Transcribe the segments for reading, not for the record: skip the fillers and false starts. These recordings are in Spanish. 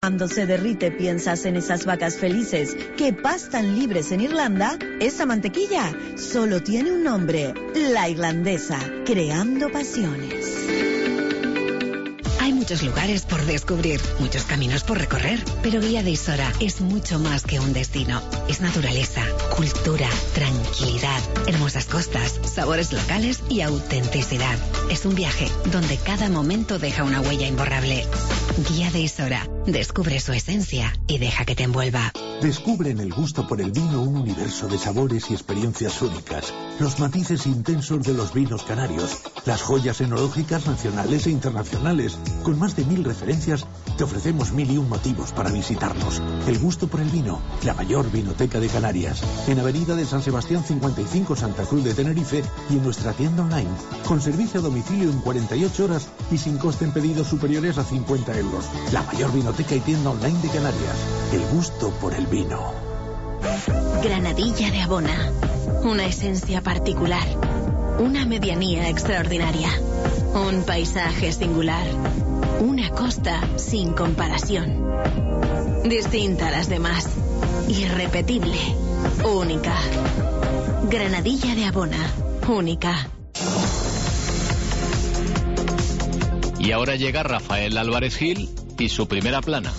Cuando se derrite piensas en esas vacas felices que pastan libres en Irlanda. Esa mantequilla solo tiene un nombre: la irlandesa, creando pasiones. Hay muchos lugares por descubrir, muchos caminos por recorrer, pero Guía de Isora es mucho más que un destino. Es naturaleza, cultura, tranquilidad, hermosas costas, sabores locales y autenticidad. Es un viaje donde cada momento deja una huella imborrable. Guía de Isora. Descubre su esencia y deja que te envuelva. Descubre en el gusto por el vino un universo de sabores y experiencias únicas. Los matices intensos de los vinos canarios, las joyas enológicas nacionales e internacionales. Con más de 1000 referencias, te ofrecemos 1001 motivos para visitarnos. El gusto por el vino, la mayor vinoteca de Canarias. En Avenida de San Sebastián 55, Santa Cruz de Tenerife, y en nuestra tienda online, con servicio a domicilio en 48 horas y sin coste en pedidos superiores a 50 euros. La mayor vinoteca y tienda online de Canarias. El gusto por el vino. Granadilla de Abona. Una esencia particular. Una medianía extraordinaria. Un paisaje singular. Una costa sin comparación. Distinta a las demás. Irrepetible. Única. Granadilla de Abona. Única. Y ahora llega Rafael Álvarez Gil y su primera plana.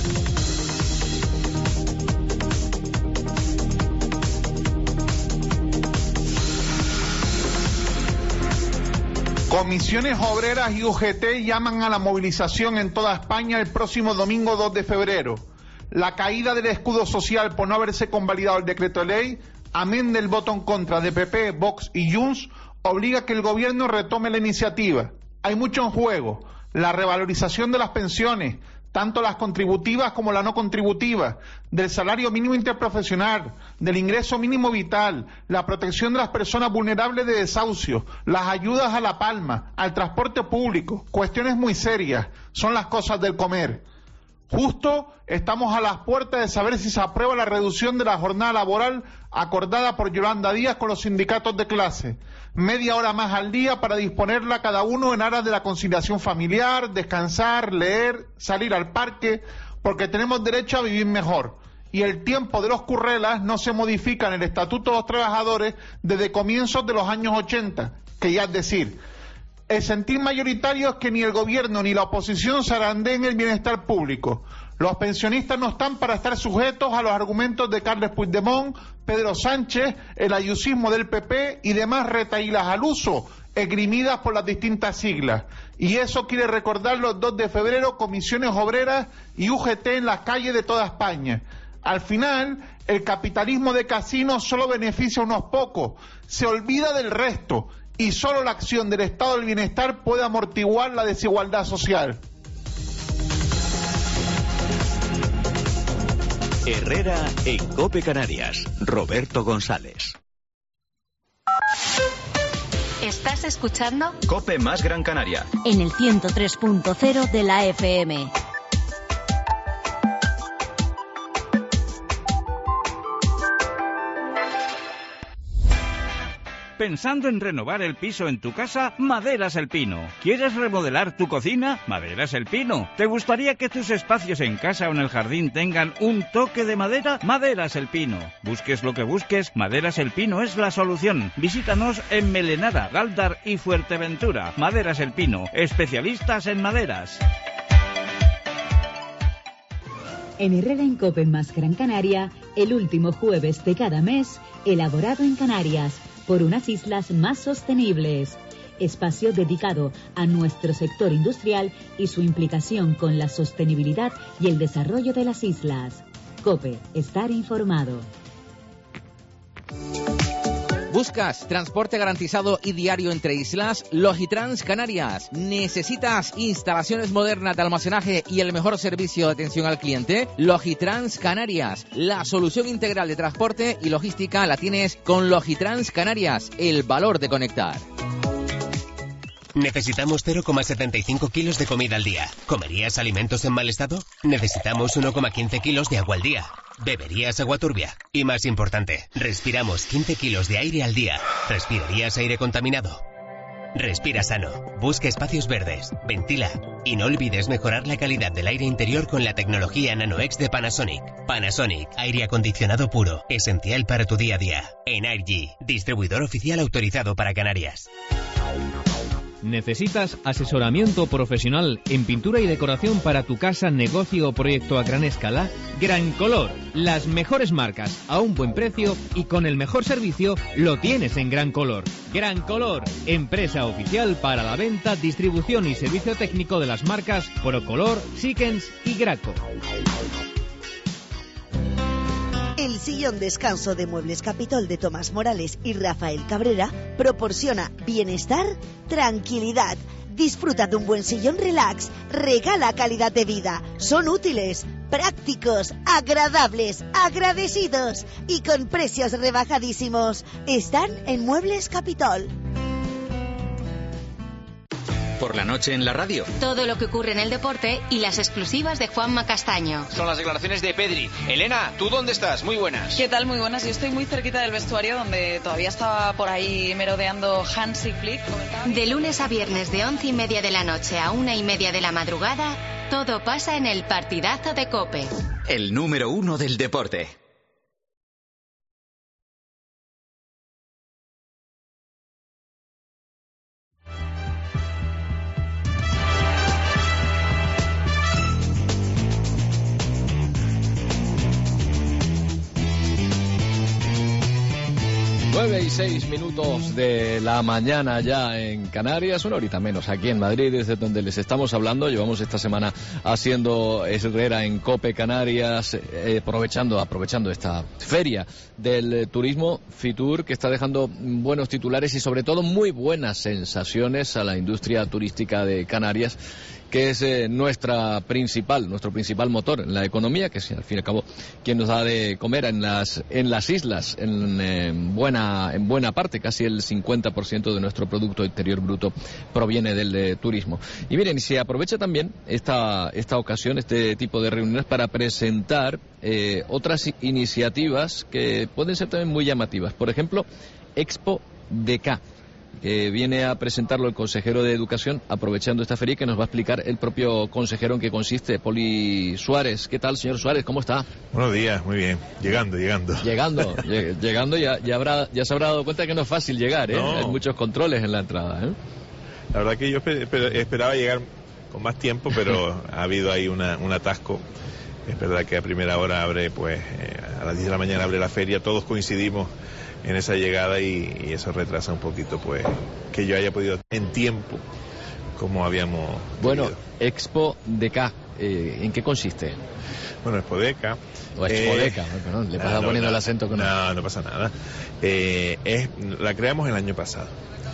Comisiones Obreras y UGT llaman a la movilización en toda España el próximo domingo 2 de febrero. La caída del escudo social por no haberse convalidado el decreto de ley, amén del voto en contra de PP, Vox y Junts, obliga a que el gobierno retome la iniciativa. Hay mucho en juego: la revalorización de las pensiones, tanto las contributivas como las no contributivas, del salario mínimo interprofesional, del ingreso mínimo vital, la protección de las personas vulnerables de desahucio, las ayudas a la palma, al transporte público. Cuestiones muy serias, son las cosas del comer. Justo estamos a las puertas de saber si se aprueba la reducción de la jornada laboral acordada por Yolanda Díaz con los sindicatos de clase. Media hora más al día para disponerla cada uno en aras de la conciliación familiar, descansar, leer, salir al parque, porque tenemos derecho a vivir mejor. Y el tiempo de los currelas no se modifica en el Estatuto de los Trabajadores desde comienzos de los años 80, que ya es decir, el sentir mayoritario es que ni el gobierno ni la oposición zarandeen el bienestar público. Los pensionistas no están para estar sujetos a los argumentos de Carles Puigdemont, Pedro Sánchez, el ayusismo del PP y demás retahílas al uso, esgrimidas por las distintas siglas. Y eso quiere recordar los 2 de febrero, Comisiones Obreras y UGT en las calles de toda España. Al final, el capitalismo de casino solo beneficia a unos pocos, se olvida del resto, y solo la acción del Estado del Bienestar puede amortiguar la desigualdad social. Herrera en COPE Canarias. Roberto González. ¿Estás escuchando? COPE más Gran Canaria. En el 103.0 de la FM. Pensando en renovar el piso en tu casa, Maderas El Pino. ¿Quieres remodelar tu cocina? Maderas El Pino. ¿Te gustaría que tus espacios en casa o en el jardín tengan un toque de madera? Maderas El Pino. Busques lo que busques, Maderas El Pino es la solución. Visítanos en Melenara, Galdar y Fuerteventura. Maderas El Pino, especialistas en maderas. En Herrera en COPE más Gran Canaria, el último jueves de cada mes, elaborado en Canarias, por unas islas más sostenibles. Espacio dedicado a nuestro sector industrial y su implicación con la sostenibilidad y el desarrollo de las islas. COPE, estar informado. ¿Buscas transporte garantizado y diario entre islas? Logitrans Canarias. ¿Necesitas instalaciones modernas de almacenaje y el mejor servicio de atención al cliente? Logitrans Canarias. La solución integral de transporte y logística la tienes con Logitrans Canarias. El valor de conectar. Necesitamos 0,75 kilos de comida al día. ¿Comerías alimentos en mal estado? Necesitamos 1,15 kilos de agua al día. ¿Beberías agua turbia? Y más importante, respiramos 15 kilos de aire al día. ¿Respirarías aire contaminado? Respira sano, busca espacios verdes, ventila y no olvides mejorar la calidad del aire interior con la tecnología NanoX de Panasonic. Panasonic, aire acondicionado puro, esencial para tu día a día. Energy, distribuidor oficial autorizado para Canarias. ¿Necesitas asesoramiento profesional en pintura y decoración para tu casa, negocio o proyecto a gran escala? Gran Color, las mejores marcas a un buen precio y con el mejor servicio lo tienes en Gran Color. Gran Color, empresa oficial para la venta, distribución y servicio técnico de las marcas Procolor, Sickens y Graco. El sillón descanso de Muebles Capitol de Tomás Morales y Rafael Cabrera proporciona bienestar, tranquilidad. Disfruta de un buen sillón relax, regala calidad de vida. Son útiles, prácticos, agradables, agradecidos y con precios rebajadísimos. Están en Muebles Capitol. Por la noche en la radio. Todo lo que ocurre en el deporte y las exclusivas de Juanma Castaño. Son las declaraciones de Pedri. Elena, ¿tú dónde estás? Muy buenas. ¿Qué tal? Muy buenas. Yo estoy muy cerquita del vestuario donde todavía estaba por ahí merodeando Hansi Flick. De lunes a viernes de 11:30 de la noche a 1:30 de la madrugada, todo pasa en el partidazo de COPE. El número 1 del deporte. Y 6 minutos de la mañana ya en Canarias, una horita menos aquí en Madrid, desde donde les estamos hablando. Llevamos esta semana haciendo Herrera en COPE Canarias, aprovechando esta feria del turismo Fitur, que está dejando buenos titulares y sobre todo muy buenas sensaciones a la industria turística de Canarias, que es nuestro principal motor en la economía, que es al fin y al cabo quien nos da de comer en las islas, en buena parte, casi el 50% de nuestro Producto Interior Bruto proviene del turismo. Y miren, se aprovecha también esta ocasión, este tipo de reuniones, para presentar otras iniciativas que pueden ser también muy llamativas. Por ejemplo, Expo DK, que viene a presentarlo el consejero de Educación, aprovechando esta feria, que nos va a explicar el propio consejero en qué consiste, Poli Suárez. ¿Qué tal, señor Suárez? ¿Cómo está? Buenos días, muy bien. Llegando, ya se habrá dado cuenta que no es fácil llegar, ¿eh? No. Hay muchos controles en la entrada, ¿eh? La verdad que yo esperaba llegar con más tiempo, pero ha habido ahí un atasco. Es verdad que a primera hora abre, a las 10 de la mañana abre la feria, todos coincidimos en esa llegada y eso retrasa un poquito, que yo haya podido en tiempo, como habíamos pedido. Bueno, Expo DK, ¿en qué consiste? Bueno, Expo DK... O Expo DK, perdón, le pasa poniendo el acento con... No pasa nada. La creamos el año pasado.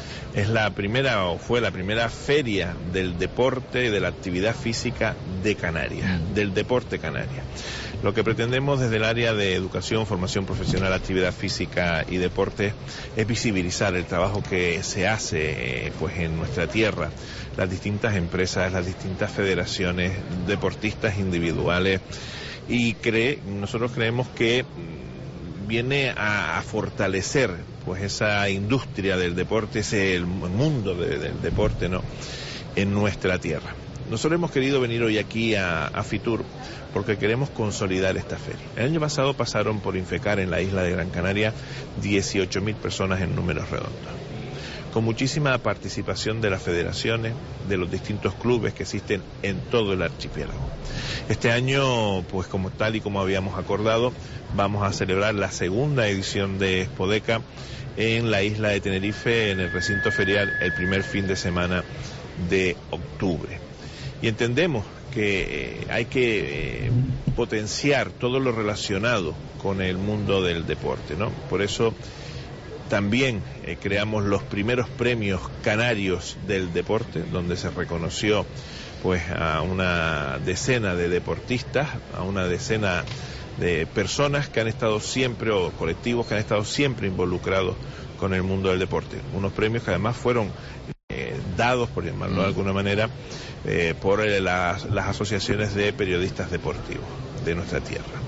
Fue la primera feria del deporte, de la actividad física de Canarias, del deporte Canarias. Lo que pretendemos desde el área de educación, formación profesional, actividad física y deporte es visibilizar el trabajo que se hace en nuestra tierra, las distintas empresas, las distintas federaciones, deportistas individuales, y nosotros creemos que viene a fortalecer esa industria del deporte, el mundo del deporte, ¿no?, en nuestra tierra. Nosotros hemos querido venir hoy aquí a Fitur porque queremos consolidar esta feria. El año pasado pasaron por Infecar en la isla de Gran Canaria 18.000 personas en números redondos, con muchísima participación de las federaciones, de los distintos clubes que existen en todo el archipiélago. Este año, tal y como habíamos acordado, vamos a celebrar la segunda edición de Expo DK en la isla de Tenerife, en el recinto ferial, el primer fin de semana de octubre. Y entendemos que hay que potenciar todo lo relacionado con el mundo del deporte, ¿no? Por eso también creamos los primeros premios canarios del deporte, donde se reconoció a una decena de deportistas, a una decena de personas que han estado siempre, o colectivos que han estado siempre involucrados con el mundo del deporte. Unos premios que además fueron dados, por llamarlo de alguna manera, por las asociaciones de periodistas deportivos de nuestra tierra.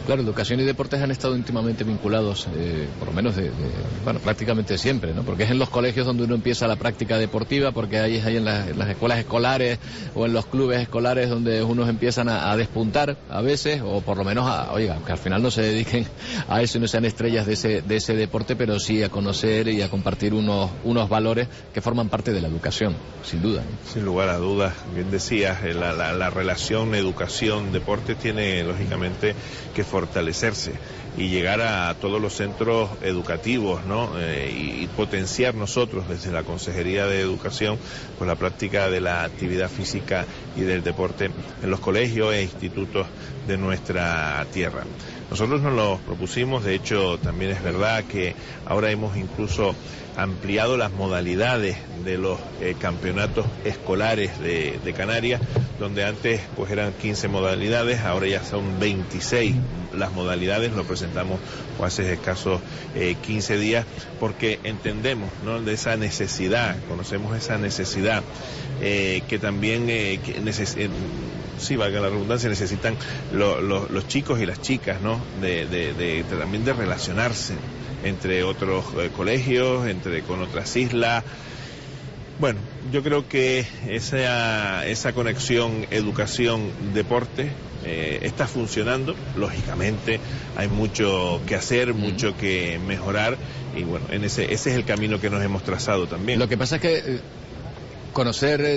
Claro, educación y deportes han estado íntimamente vinculados, por lo menos bueno, prácticamente siempre, ¿no? Porque es en los colegios donde uno empieza la práctica deportiva, porque ahí es en las escuelas escolares o en los clubes escolares donde unos empiezan a despuntar a veces, o por lo menos que al final no se dediquen a eso y no sean estrellas de ese deporte, pero sí a conocer y a compartir unos valores que forman parte de la educación, sin duda, ¿no? Sin lugar a dudas, bien decías, la relación educación-deporte tiene lógicamente que fortalecerse y llegar a todos los centros educativos, ¿no? Y potenciar nosotros desde la Consejería de Educación pues la práctica de la actividad física y del deporte en los colegios e institutos de nuestra tierra. Nosotros nos lo propusimos, de hecho también es verdad que ahora hemos incluso ampliado las modalidades de los campeonatos escolares de Canarias, donde antes pues eran 15 modalidades, ahora ya son 26 las modalidades. Lo presentamos pues, hace escasos 15 días, porque entendemos, ¿no?, de esa necesidad, conocemos esa necesidad que también sí, valga la redundancia, necesitan los chicos y las chicas, ¿no?, también de relacionarse entre otros colegios, con otras islas. Bueno, yo creo que esa conexión educación-deporte está funcionando. Lógicamente hay mucho que hacer, mucho que mejorar, y bueno, ese es el camino que nos hemos trazado también. Lo que pasa es que conocer,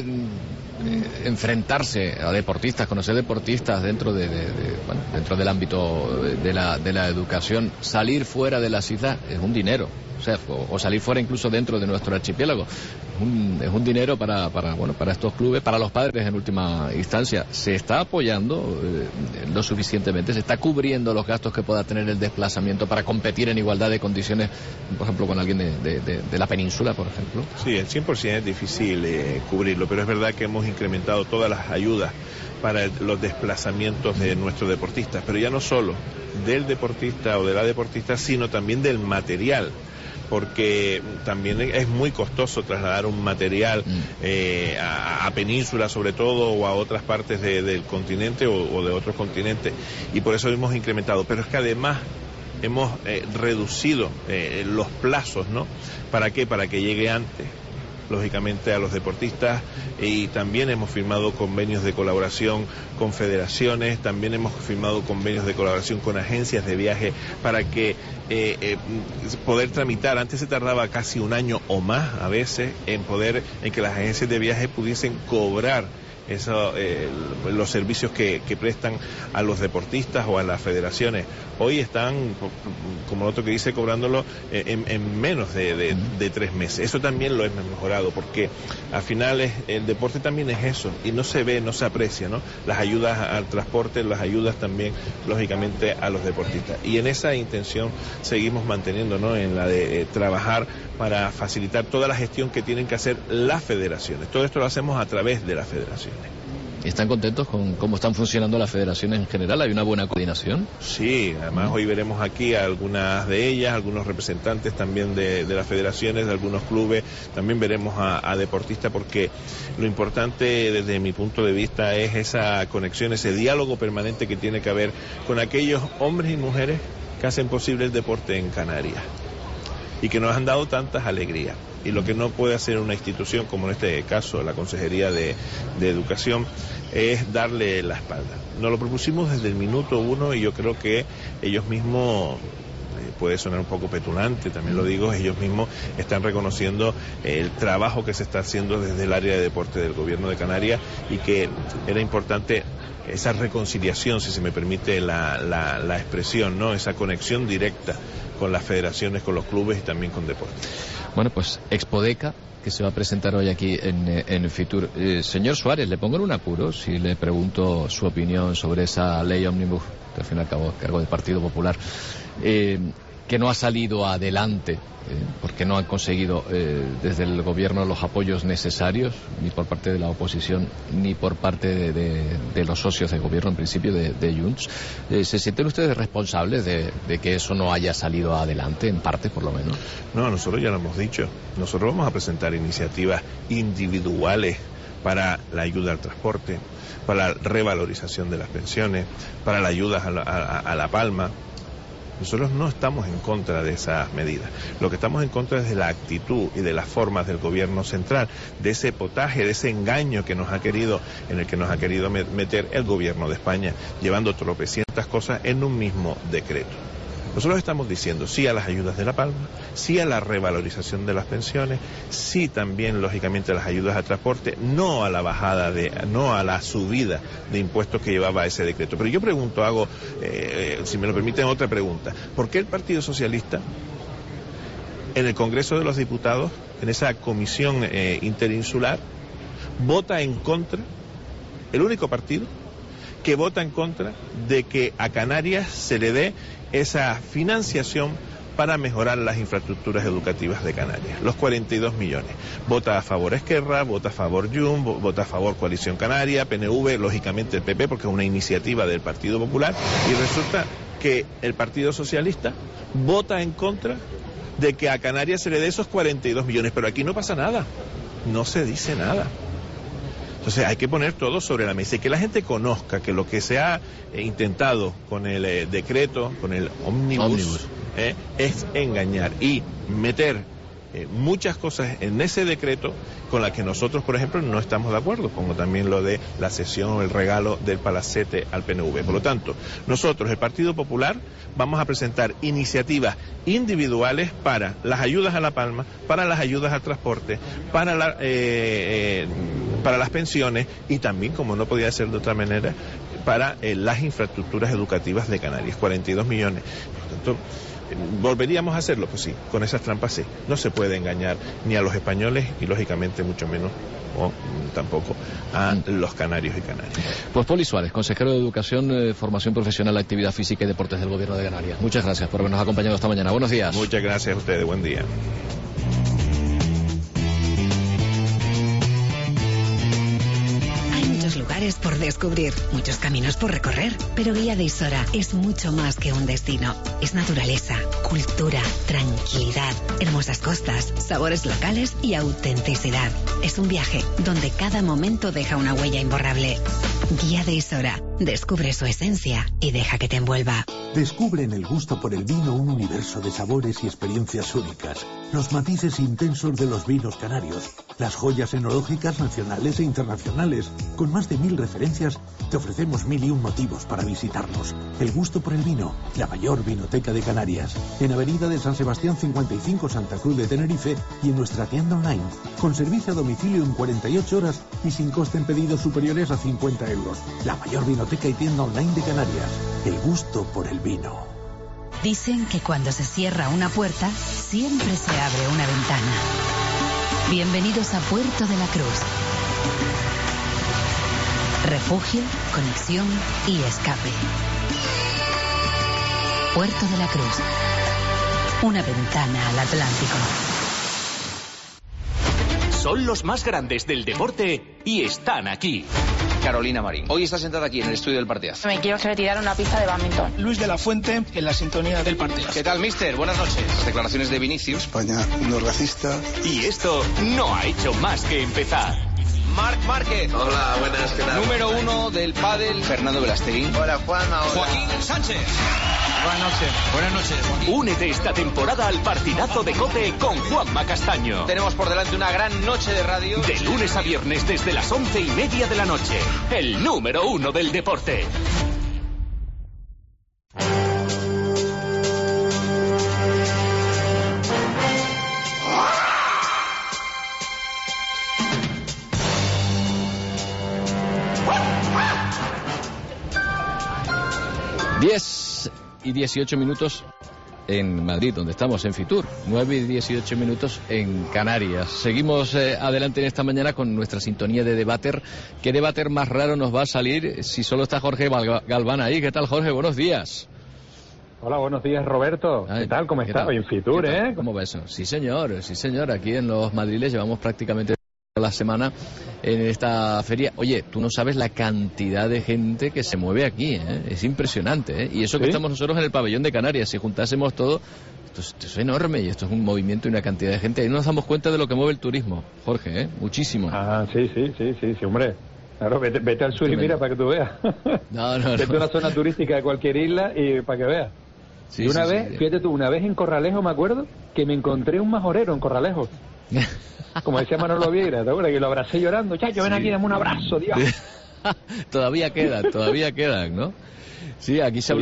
enfrentarse a deportistas, conocer deportistas dentro dentro del ámbito de la educación, salir fuera de las islas es un dinero. O salir fuera incluso dentro de nuestro archipiélago. Es un dinero para estos clubes, para los padres en última instancia. Se está apoyando lo suficientemente, se está cubriendo los gastos que pueda tener el desplazamiento para competir en igualdad de condiciones, por ejemplo, con alguien de la península, por ejemplo. Sí, el 100% es difícil cubrirlo, pero es verdad que hemos incrementado todas las ayudas para los desplazamientos de nuestros deportistas, pero ya no solo del deportista o de la deportista, sino también del material, porque también es muy costoso trasladar un material a península sobre todo, o a otras partes del continente o de otros continentes, y por eso hemos incrementado. Pero es que además hemos reducido los plazos, ¿no? ¿Para qué? Para que llegue antes, lógicamente, a los deportistas, y también hemos firmado convenios de colaboración con federaciones, también hemos firmado convenios de colaboración con agencias de viaje para que poder tramitar. Antes se tardaba casi un año o más a veces en que las agencias de viaje pudiesen cobrar los servicios que prestan a los deportistas o a las federaciones. Hoy están, como el otro que dice, cobrándolo en menos de 3 meses. Eso también lo hemos mejorado, porque al final el deporte también es eso, y no se ve, no se aprecia, ¿no? Las ayudas al transporte, las ayudas también, lógicamente, a los deportistas. Y en esa intención seguimos manteniendo, ¿no?, en la de trabajar para facilitar toda la gestión que tienen que hacer las federaciones. Todo esto lo hacemos a través de las federaciones. ¿Están contentos con cómo están funcionando las federaciones en general? ¿Hay una buena coordinación? Sí, además hoy veremos aquí a algunas de ellas, algunos representantes también de las federaciones, de algunos clubes. También veremos a deportistas, porque lo importante desde mi punto de vista es esa conexión, ese diálogo permanente que tiene que haber con aquellos hombres y mujeres que hacen posible el deporte en Canarias y que nos han dado tantas alegrías. Y lo que no puede hacer una institución, como en este caso la Consejería de Educación, es darle la espalda. Nos lo propusimos desde el minuto 1, y yo creo que ellos mismos, puede sonar un poco petulante, también lo digo, ellos mismos están reconociendo el trabajo que se está haciendo desde el área de deporte del Gobierno de Canarias, y que era importante esa reconciliación, si se me permite la expresión, ¿no?, esa conexión directa con las federaciones, con los clubes y también con deporte. Bueno, pues Expodeca, que se va a presentar hoy aquí en Fitur. Señor Suárez, le pongo en un apuro si le pregunto su opinión sobre esa ley ómnibus, que al fin y al cabo es cargo del Partido Popular, que no ha salido adelante, porque no han conseguido desde el gobierno los apoyos necesarios, ni por parte de la oposición, ni por parte de los socios del gobierno, en principio de Junts. ¿Se sienten ustedes responsables de que eso no haya salido adelante, en parte por lo menos? No, nosotros ya lo hemos dicho. Nosotros vamos a presentar iniciativas individuales para la ayuda al transporte, para la revalorización de las pensiones, para la ayuda a La Palma. Nosotros no estamos en contra de esas medidas. Lo que estamos en contra es de la actitud y de las formas del gobierno central, de ese potaje, de ese engaño en el que nos ha querido meter el gobierno de España, llevando tropecientas cosas en un mismo decreto. Nosotros estamos diciendo sí a las ayudas de La Palma, sí a la revalorización de las pensiones, sí también, lógicamente, a las ayudas al transporte, no a la subida de impuestos que llevaba ese decreto. Pero yo pregunto, si me lo permiten, otra pregunta. ¿Por qué el Partido Socialista, en el Congreso de los Diputados, en esa comisión interinsular, vota en contra, el único partido que vota en contra de que a Canarias se le dé esa financiación para mejorar las infraestructuras educativas de Canarias? Los 42 millones. Vota a favor Esquerra, vota a favor Jun, vota a favor Coalición Canaria, PNV, lógicamente el PP, porque es una iniciativa del Partido Popular, y resulta que el Partido Socialista vota en contra de que a Canarias se le dé esos 42 millones, pero aquí no pasa nada, no se dice nada. Entonces hay que poner todo sobre la mesa y que la gente conozca que lo que se ha intentado con el decreto, con el ómnibus, es engañar y meter muchas cosas en ese decreto con las que nosotros, por ejemplo, no estamos de acuerdo, como también lo de la cesión o el regalo del palacete al PNV. Por lo tanto, nosotros, el Partido Popular, vamos a presentar iniciativas individuales para las ayudas a La Palma, para las ayudas al transporte, para las pensiones y también, como no podía ser de otra manera, para las infraestructuras educativas de Canarias, 42 millones. Por lo tanto, ¿volveríamos a hacerlo? Pues sí, con esas trampas sí. No se puede engañar ni a los españoles y lógicamente mucho menos o tampoco a los canarios y canarias. Pues Poli Suárez, consejero de Educación, Formación Profesional, Actividad Física y Deportes del Gobierno de Canarias. Muchas gracias por habernos acompañado esta mañana. Buenos días. Muchas gracias a ustedes. Buen día. Lugares por descubrir, muchos caminos por recorrer, pero Guía de Isora es mucho más que un destino. Es naturaleza, cultura, tranquilidad, hermosas costas, sabores locales y autenticidad. Es un viaje donde cada momento deja una huella imborrable. Guía de Isora. Descubre su esencia y deja que te envuelva. Descubre en el gusto por el vino un universo de sabores y experiencias únicas. Los matices intensos de los vinos canarios. Las joyas enológicas nacionales e internacionales. Con más de 1000 referencias, te ofrecemos 1001 motivos para visitarnos. El gusto por el vino, la mayor vinoteca de Canarias. En Avenida de San Sebastián 55, Santa Cruz de Tenerife, y en nuestra tienda online. Con servicio a domicilio en 48 horas y sin coste en pedidos superiores a 50 euros. La mayor vinoteca y tienda online de Canarias. El gusto por el vino. Dicen que cuando se cierra una puerta, siempre se abre una ventana. Bienvenidos a Puerto de la Cruz. Refugio, conexión y escape. Puerto de la Cruz. Una ventana al Atlántico. Son los más grandes del deporte y están aquí. Carolina Marín. Hoy está sentada aquí en el estudio del Partidazo. Me quiero retirar una pista de bádminton. Luis de la Fuente en la sintonía del Partidazo. ¿Qué tal, mister? Buenas noches. Las declaraciones de Vinicius. España no es racista. Y esto no ha hecho más que empezar. Marc Márquez. Hola, buenas, ¿qué tal? Número 1 del pádel, Fernando Velastegui. Hola, Juanma. Hola. Joaquín Sánchez. Buenas noches. Buenas noches, Joaquín. Únete esta temporada al Partidazo de COPE con Juanma Castaño. Tenemos por delante una gran noche de radio. De lunes a viernes desde las 11:30 de la noche. El número 1 del deporte. Y 18 minutos en Madrid, donde estamos, en Fitur. 9 y 18 minutos en Canarias. Seguimos adelante en esta mañana con nuestra sintonía de debater. ¿Qué debater más raro nos va a salir si solo está Jorge Galván ahí? ¿Qué tal, Jorge? Buenos días. Hola, buenos días, Roberto. ¿Qué tal? ¿Cómo estás? En Fitur, ¿eh? ¿Cómo va eso? Sí, señor. Aquí en los madriles llevamos prácticamente la semana en esta feria. Oye, tú no sabes la cantidad de gente que se mueve aquí, ¿eh? Es impresionante, ¿eh? Y eso que estamos nosotros en el pabellón de Canarias, si juntásemos todo, esto es enorme y esto es un movimiento y una cantidad de gente. Ahí no nos damos cuenta de lo que mueve el turismo, Jorge, ¿eh? Muchísimo. Ah, sí, hombre. Claro, vete al sur y mira para que tú veas. Vete a una zona turística de cualquier isla y para que veas. Sí, y una vez, fíjate tú, una vez en Corralejo me acuerdo que me encontré un majorero en Corralejo. Como decía Manolo Vieira, ¿te acuerdas? Que lo abracé llorando. Chacho, ven aquí, dame un abrazo, Dios. todavía quedan, ¿no? Sí, aquí se ha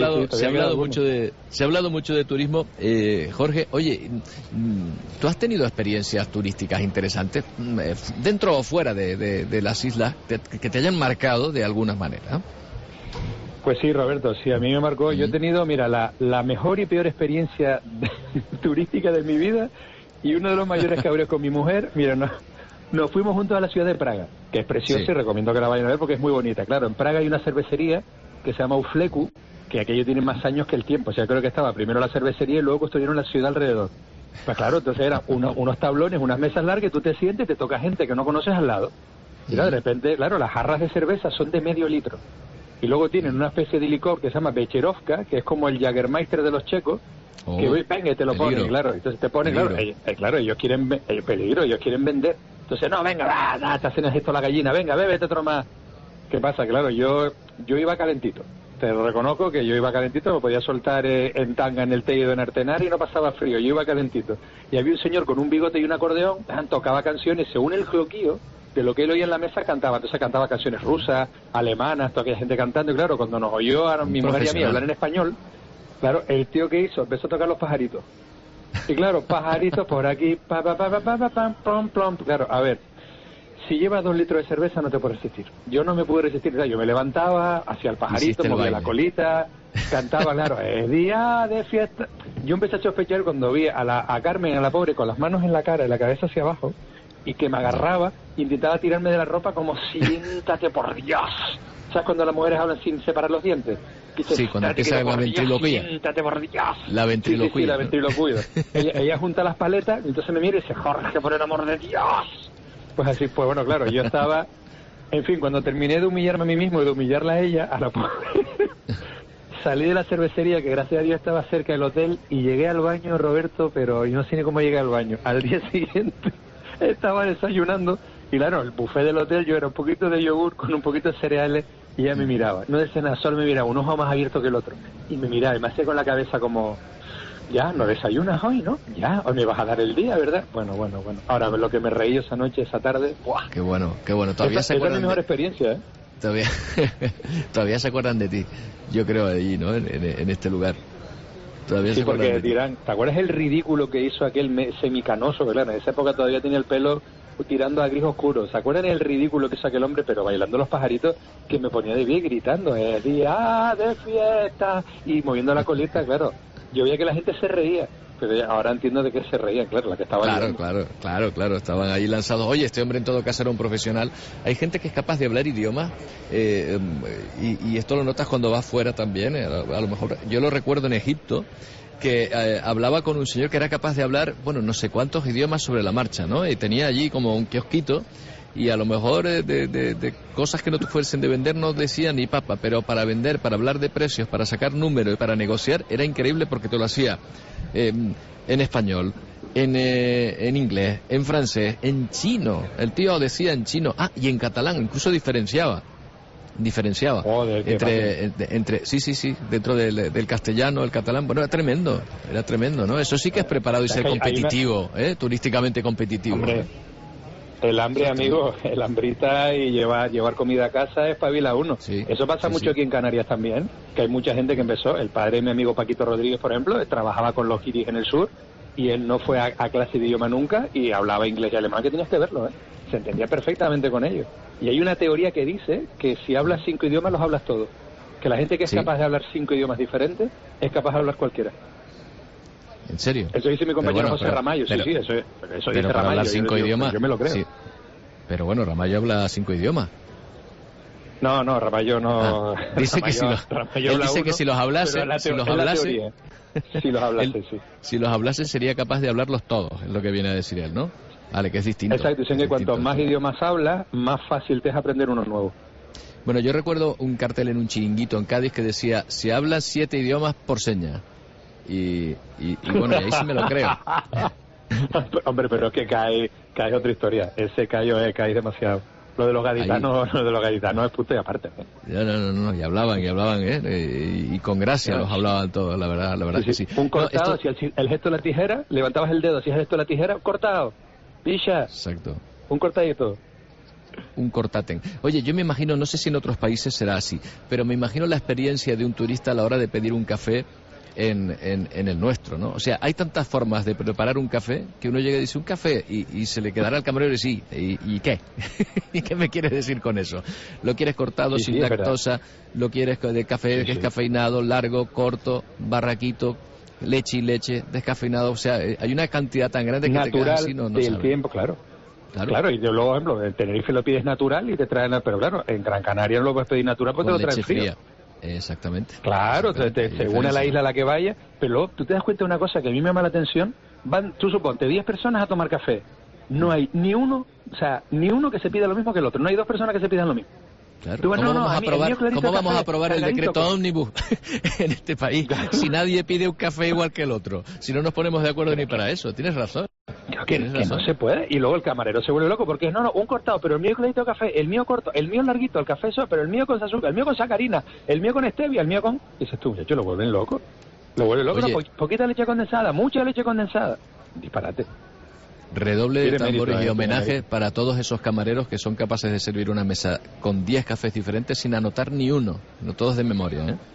hablado mucho de turismo. Jorge, oye, ¿tú has tenido experiencias turísticas interesantes dentro o fuera de las islas que te hayan marcado de alguna manera? Pues sí, Roberto, sí, a mí me marcó. Yo he tenido, mira, la mejor y peor experiencia turística de mi vida, y uno de los mayores cabreos con mi mujer. Mira, nos fuimos juntos a la ciudad de Praga, que es preciosa y recomiendo que la vayan a ver porque es muy bonita. Claro, en Praga hay una cervecería que se llama Ufleku, que aquello tiene más años que el tiempo. O sea, creo que estaba primero la cervecería y luego construyeron la ciudad alrededor. Pues claro, entonces eran unos tablones, unas mesas largas, tú te sientes y te toca gente que no conoces al lado. Y de repente, claro, las jarras de cerveza son de medio litro. Y luego tienen una especie de licor que se llama Becherovka, que es como el Jägermeister de los checos, que venga y te lo ponen, claro. Entonces te ponen, claro, ellos quieren peligro, ellos quieren vender. Entonces, no, venga, te hacen esto a la gallina, venga, bébete otro más. ¿Qué pasa? Claro, yo iba calentito. Te reconozco que yo iba calentito, me podía soltar en tanga en el Teide en Artenar y no pasaba frío, yo iba calentito. Y había un señor con un bigote y un acordeón, tocaba canciones, según el cloquillo de lo que él oía en la mesa cantaba. Entonces cantaba canciones rusas, alemanas, toda aquella gente cantando. Y claro, cuando nos oyó a mi mujer y a mí hablar en español, claro, el tío que hizo empezó a tocar los pajaritos. Y claro, pajaritos por aquí, plom, plom. Claro, a ver, si llevas 2 litros de cerveza no te puedes resistir. Yo no me pude resistir, o sea, yo me levantaba, hacía el pajarito, movía la colita, cantaba, claro, es día de fiesta. Yo empecé a sospechar cuando vi a Carmen, a la pobre, con las manos en la cara y la cabeza hacia abajo, y que me agarraba, intentaba tirarme de la ropa como, siéntate por Dios. ¿Sabes cuando las mujeres hablan sin separar los dientes? Sí, cuando empieza la ventriloquía. Siéntate por Dios. La ventriloquía. Sí, la ventriloquía. ella junta las paletas, y entonces me mira y dice, Jorge, por el amor de Dios. Pues así, pues bueno, claro, yo estaba, en fin, cuando terminé de humillarme a mí mismo y de humillarla a ella, a la pobre, salí de la cervecería, que gracias a Dios estaba cerca del hotel, y llegué al baño, Roberto, pero yo no sé ni cómo llegué al baño. Al día siguiente estaba desayunando, y claro, el buffet del hotel, yo era un poquito de yogur con un poquito de cereales, y ella me miraba. No decía nada, solo me miraba, un ojo más abierto que el otro. Y me miraba, y me hacía con la cabeza como, ya, no desayunas hoy, ¿no? Ya, hoy me vas a dar el día, ¿verdad? Bueno. Ahora, lo que me reí esa noche, esa tarde, ¡buah! Qué bueno. Todavía se acuerdan. Es la mejor experiencia, ¿eh? Todavía se acuerdan de ti, yo creo, allí, ¿no? En este lugar. Todavía sí, porque dirán, ¿te acuerdas el ridículo que hizo aquel semicanoso? Claro, en esa época todavía tenía el pelo tirando a gris oscuro. ¿Se acuerdan el ridículo que hizo aquel hombre, pero bailando los pajaritos, que me ponía de pie gritando, día de fiesta, y moviendo la colita, claro. Yo veía que la gente se reía, pero ahora entiendo de qué se reían, claro, la que estaba Claro, estaban ahí lanzados. Oye, este hombre en todo caso era un profesional. Hay gente que es capaz de hablar idiomas, y esto lo notas cuando vas fuera también, a lo mejor. Yo lo recuerdo en Egipto, que hablaba con un señor que era capaz de hablar, bueno, no sé cuántos idiomas sobre la marcha, ¿no? Y tenía allí como un kiosquito, y a lo mejor de cosas que no te fuesen de vender no decía ni papa, pero para vender, para hablar de precios, para sacar números y para negociar era increíble porque te lo hacía en español, en inglés, en francés, en chino. El tío decía en chino, y en catalán, incluso diferenciaba. Joder, entre sí, dentro del castellano, el catalán. Bueno, era tremendo, ¿no? Eso sí que es preparado y ser competitivo, turísticamente competitivo. Hombre, el hambre, amigo, el hambrita y llevar comida a casa es pabila uno. Sí, eso pasa mucho aquí en Canarias también, que hay mucha gente que empezó. El padre de mi amigo Paquito Rodríguez, por ejemplo, trabajaba con los guiris en el sur, y él no fue a clase de idioma nunca y hablaba inglés y alemán, que tenías que verlo, se entendía perfectamente con ellos. Y hay una teoría que dice que si hablas 5 idiomas los hablas todos, que la gente que es capaz de hablar 5 idiomas diferentes es capaz de hablar cualquiera. ¿En serio? Eso dice mi compañero José Ramallo, eso dice pero para Ramallo. Hablar 5 idiomas, yo me lo creo. Sí. Pero bueno, Ramallo habla 5 idiomas. No, Ramallo no. Dice Ramallo, que él dice que si los hablase, sí. Si los hablase sería capaz de hablarlos todos, es lo que viene a decir él, ¿no? Vale, que es distinto. Exacto, dicen que cuanto más idiomas hablas, más fácil te es aprender uno nuevo. Bueno, yo recuerdo un cartel en un chiringuito en Cádiz que decía, se hablan 7 idiomas por seña. Y bueno, y ahí sí me lo creo. Hombre, pero es que cae otra historia. Ese callo cae demasiado. Lo de los gaditanos es puto y aparte. No, y hablaban, y con gracia los hablaban todos, la verdad sí, que sí. Un cortado, si el gesto de la tijera, levantabas el dedo, si es el gesto de la tijera, cortado, picha. Exacto. Un cortadito. Un cortaten. Oye, yo me imagino, no sé si en otros países será así, pero me imagino la experiencia de un turista a la hora de pedir un café en el nuestro, ¿no? O sea, hay tantas formas de preparar un café que uno llega y dice un café y se le quedará al camarero y sí, ¿y qué? ¿Y qué me quieres decir con eso? ¿Lo quieres cortado, sin lactosa? ¿Lo quieres de café descafeinado, largo, corto, barraquito, leche y leche, descafeinado? O sea, hay una cantidad tan grande que natural, te quedas así, no del sabes. tiempo, Claro, y luego, por ejemplo, en Tenerife lo pides natural y te traen, pero claro, en Gran Canaria no lo puedes pedir natural porque con te lo traen leche frío. fría. Exactamente. Claro, según a la isla a la que vaya, pero luego tú te das cuenta de una cosa que a mí me llama la atención, tú suponte 10 personas a tomar café, no hay ni uno que se pida lo mismo que el otro, no hay 2 personas que se pidan lo mismo. Claro. ¿Cómo vamos a aprobar el decreto ómnibus en este país si nadie pide un café igual que el otro? Si no nos ponemos de acuerdo ni para eso. Tienes razón. Que no se puede. Y luego el camarero se vuelve loco porque un cortado, pero el mío clarito café, el mío corto, el mío larguito, el café eso, pero el mío con azúcar, el mío con sacarina, el mío con stevia, el mío con... Y dices tú, muchacho, lo vuelven loco. Poquita leche condensada, mucha leche condensada. Disparate. Redoble de tambores y homenaje para todos esos camareros que son capaces de servir una mesa con 10 cafés diferentes sin anotar ni uno, no todos de memoria, ¿eh?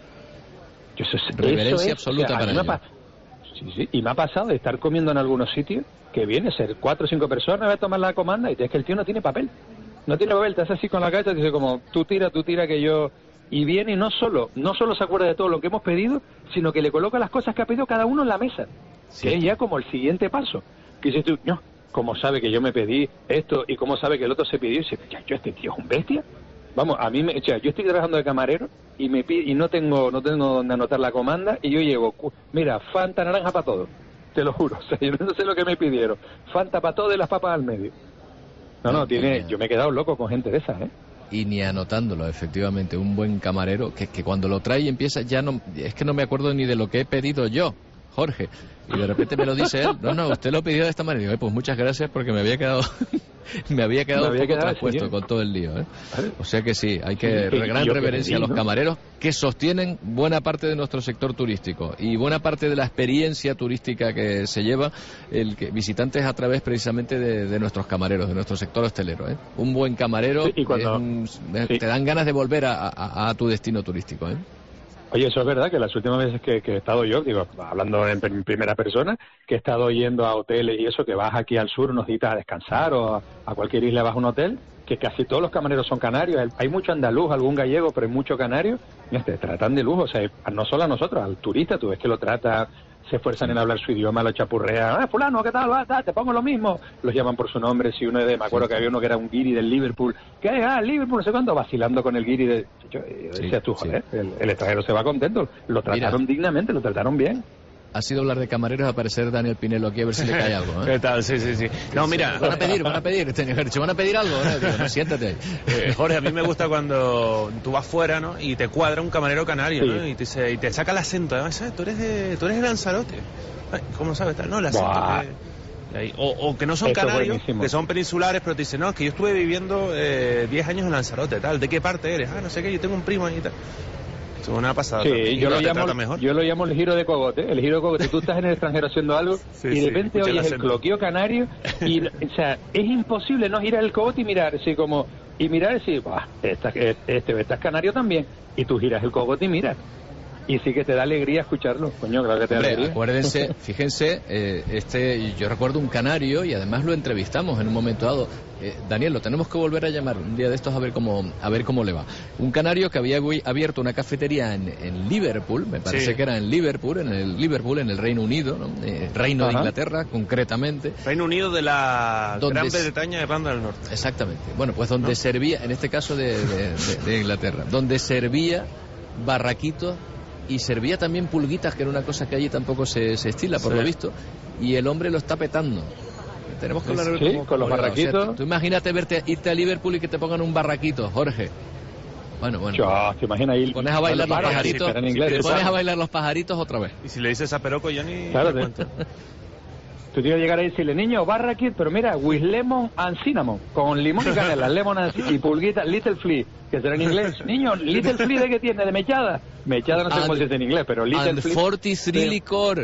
Reverencia absoluta para ellos. Sí, y me ha pasado de estar comiendo en algunos sitios que viene a ser 4 o 5 personas, va a tomar la comanda y es que el tío no tiene papel, te hace así con la cabeza y dice como, tú tira que yo... Y viene y no solo se acuerda de todo lo que hemos pedido, sino que le coloca las cosas que ha pedido cada uno en la mesa, que es ya como el siguiente paso. Que dices tú, no, ¿cómo sabe que yo me pedí esto y cómo sabe que el otro se pidió? Y dice, este tío es un bestia. Vamos, yo estoy trabajando de camarero y no tengo donde anotar la comanda y yo llevo, mira, Fanta naranja para todo, te lo juro, o sea, yo no sé lo que me pidieron, Fanta para todo y las papas al medio. Yo me he quedado loco con gente de esas, ¿eh? Y ni anotándolo, efectivamente, un buen camarero que cuando lo trae y empieza es que no me acuerdo ni de lo que he pedido yo, Jorge, y de repente me lo dice él, usted lo pidió de esta manera, y digo, pues muchas gracias porque me había quedado un poco traspuesto con todo el lío, ¿eh? O sea que sí, hay que gran reverencia a los camareros que sostienen buena parte de nuestro sector turístico y buena parte de la experiencia turística que se lleva visitantes a través precisamente de nuestros camareros, de nuestro sector hostelero, ¿eh? Un buen camarero te dan ganas de volver a tu destino turístico, ¿eh? Oye, eso es verdad, que las últimas veces que he estado yo, hablando en primera persona, que he estado yendo a hoteles y eso, que vas aquí al sur unos días a descansar o a cualquier isla vas a un hotel, que casi todos los camareros son canarios, hay mucho andaluz, algún gallego, pero hay mucho canario, te tratan de lujo, o sea, no solo a nosotros, al turista, tú ves que lo trata, se esfuerzan en hablar su idioma, lo chapurrean, fulano, ¿qué tal? Te pongo lo mismo, los llaman por su nombre, si uno me acuerdo que había uno que era un guiri del Liverpool, Liverpool, no sé cuándo, vacilando con el guiri decías tú, joder, el extranjero se va contento, lo trataron dignamente, lo trataron bien. Ha sido hablar de camareros, a aparecer Daniel Pinelo aquí a ver si le cae algo, ¿eh? ¿Qué tal? Sí. No, mira... Van a pedir, ¿van a pedir algo? Digo, siéntate. Jorge, a mí me gusta cuando tú vas fuera, ¿no? Y te cuadra un camarero canario, ¿no? Y te saca el acento. Además, tú eres de Lanzarote. ¿Cómo sabes? No, el acento o que no son canarios, que son peninsulares, pero te dicen, no, es que yo estuve viviendo 10 años en Lanzarote, tal. ¿De qué parte eres? No sé qué, yo tengo un primo ahí y tal. Una pasada. Sí, yo lo llamo el giro de cogote. El giro de cogote, tú estás en el extranjero haciendo algo y de repente oyes el cloqueo canario y, o sea, es imposible no girar el cogote y mirar así como, y mirar y decir, estás canario también, y tú giras el cogote y miras. Y sí que te da alegría escucharlo, coño, claro que te da alegría. Acuérdense, fíjense, yo recuerdo un canario y además lo entrevistamos en un momento dado. Daniel, lo tenemos que volver a llamar un día de estos a ver cómo le va. Un canario que había abierto una cafetería en Liverpool, me parece que era en Liverpool, en el Reino Unido, ¿no? Reino de Inglaterra, concretamente. Reino Unido de la Gran Bretaña de Irlanda del Norte. Exactamente. Bueno, pues donde servía, en este caso de Inglaterra, donde servía barraquitos y servía también pulguitas, que era una cosa que allí tampoco se estila, por lo visto, y el hombre lo está petando. Tenemos que hablar con los barraquitos. O sea, tú imagínate irte a Liverpool y que te pongan un barraquito, Jorge. Bueno. ¿Te imaginas ir? Pones a bailar los pajaritos. Te pones a bailar los pajaritos otra vez. Y si le dices a Peroco, yo ni claro, te cuento. Tú tienes que llegar a decirle, niño, barra aquí, pero mira, with lemon and cinnamon, con limón y canela, lemon and y pulguita, little flea, que será en inglés. Niño, little flea, ¿de qué tiene? ¿De mechada? Mechada no sé cómo se dice en inglés, pero little and flea. 43 licor.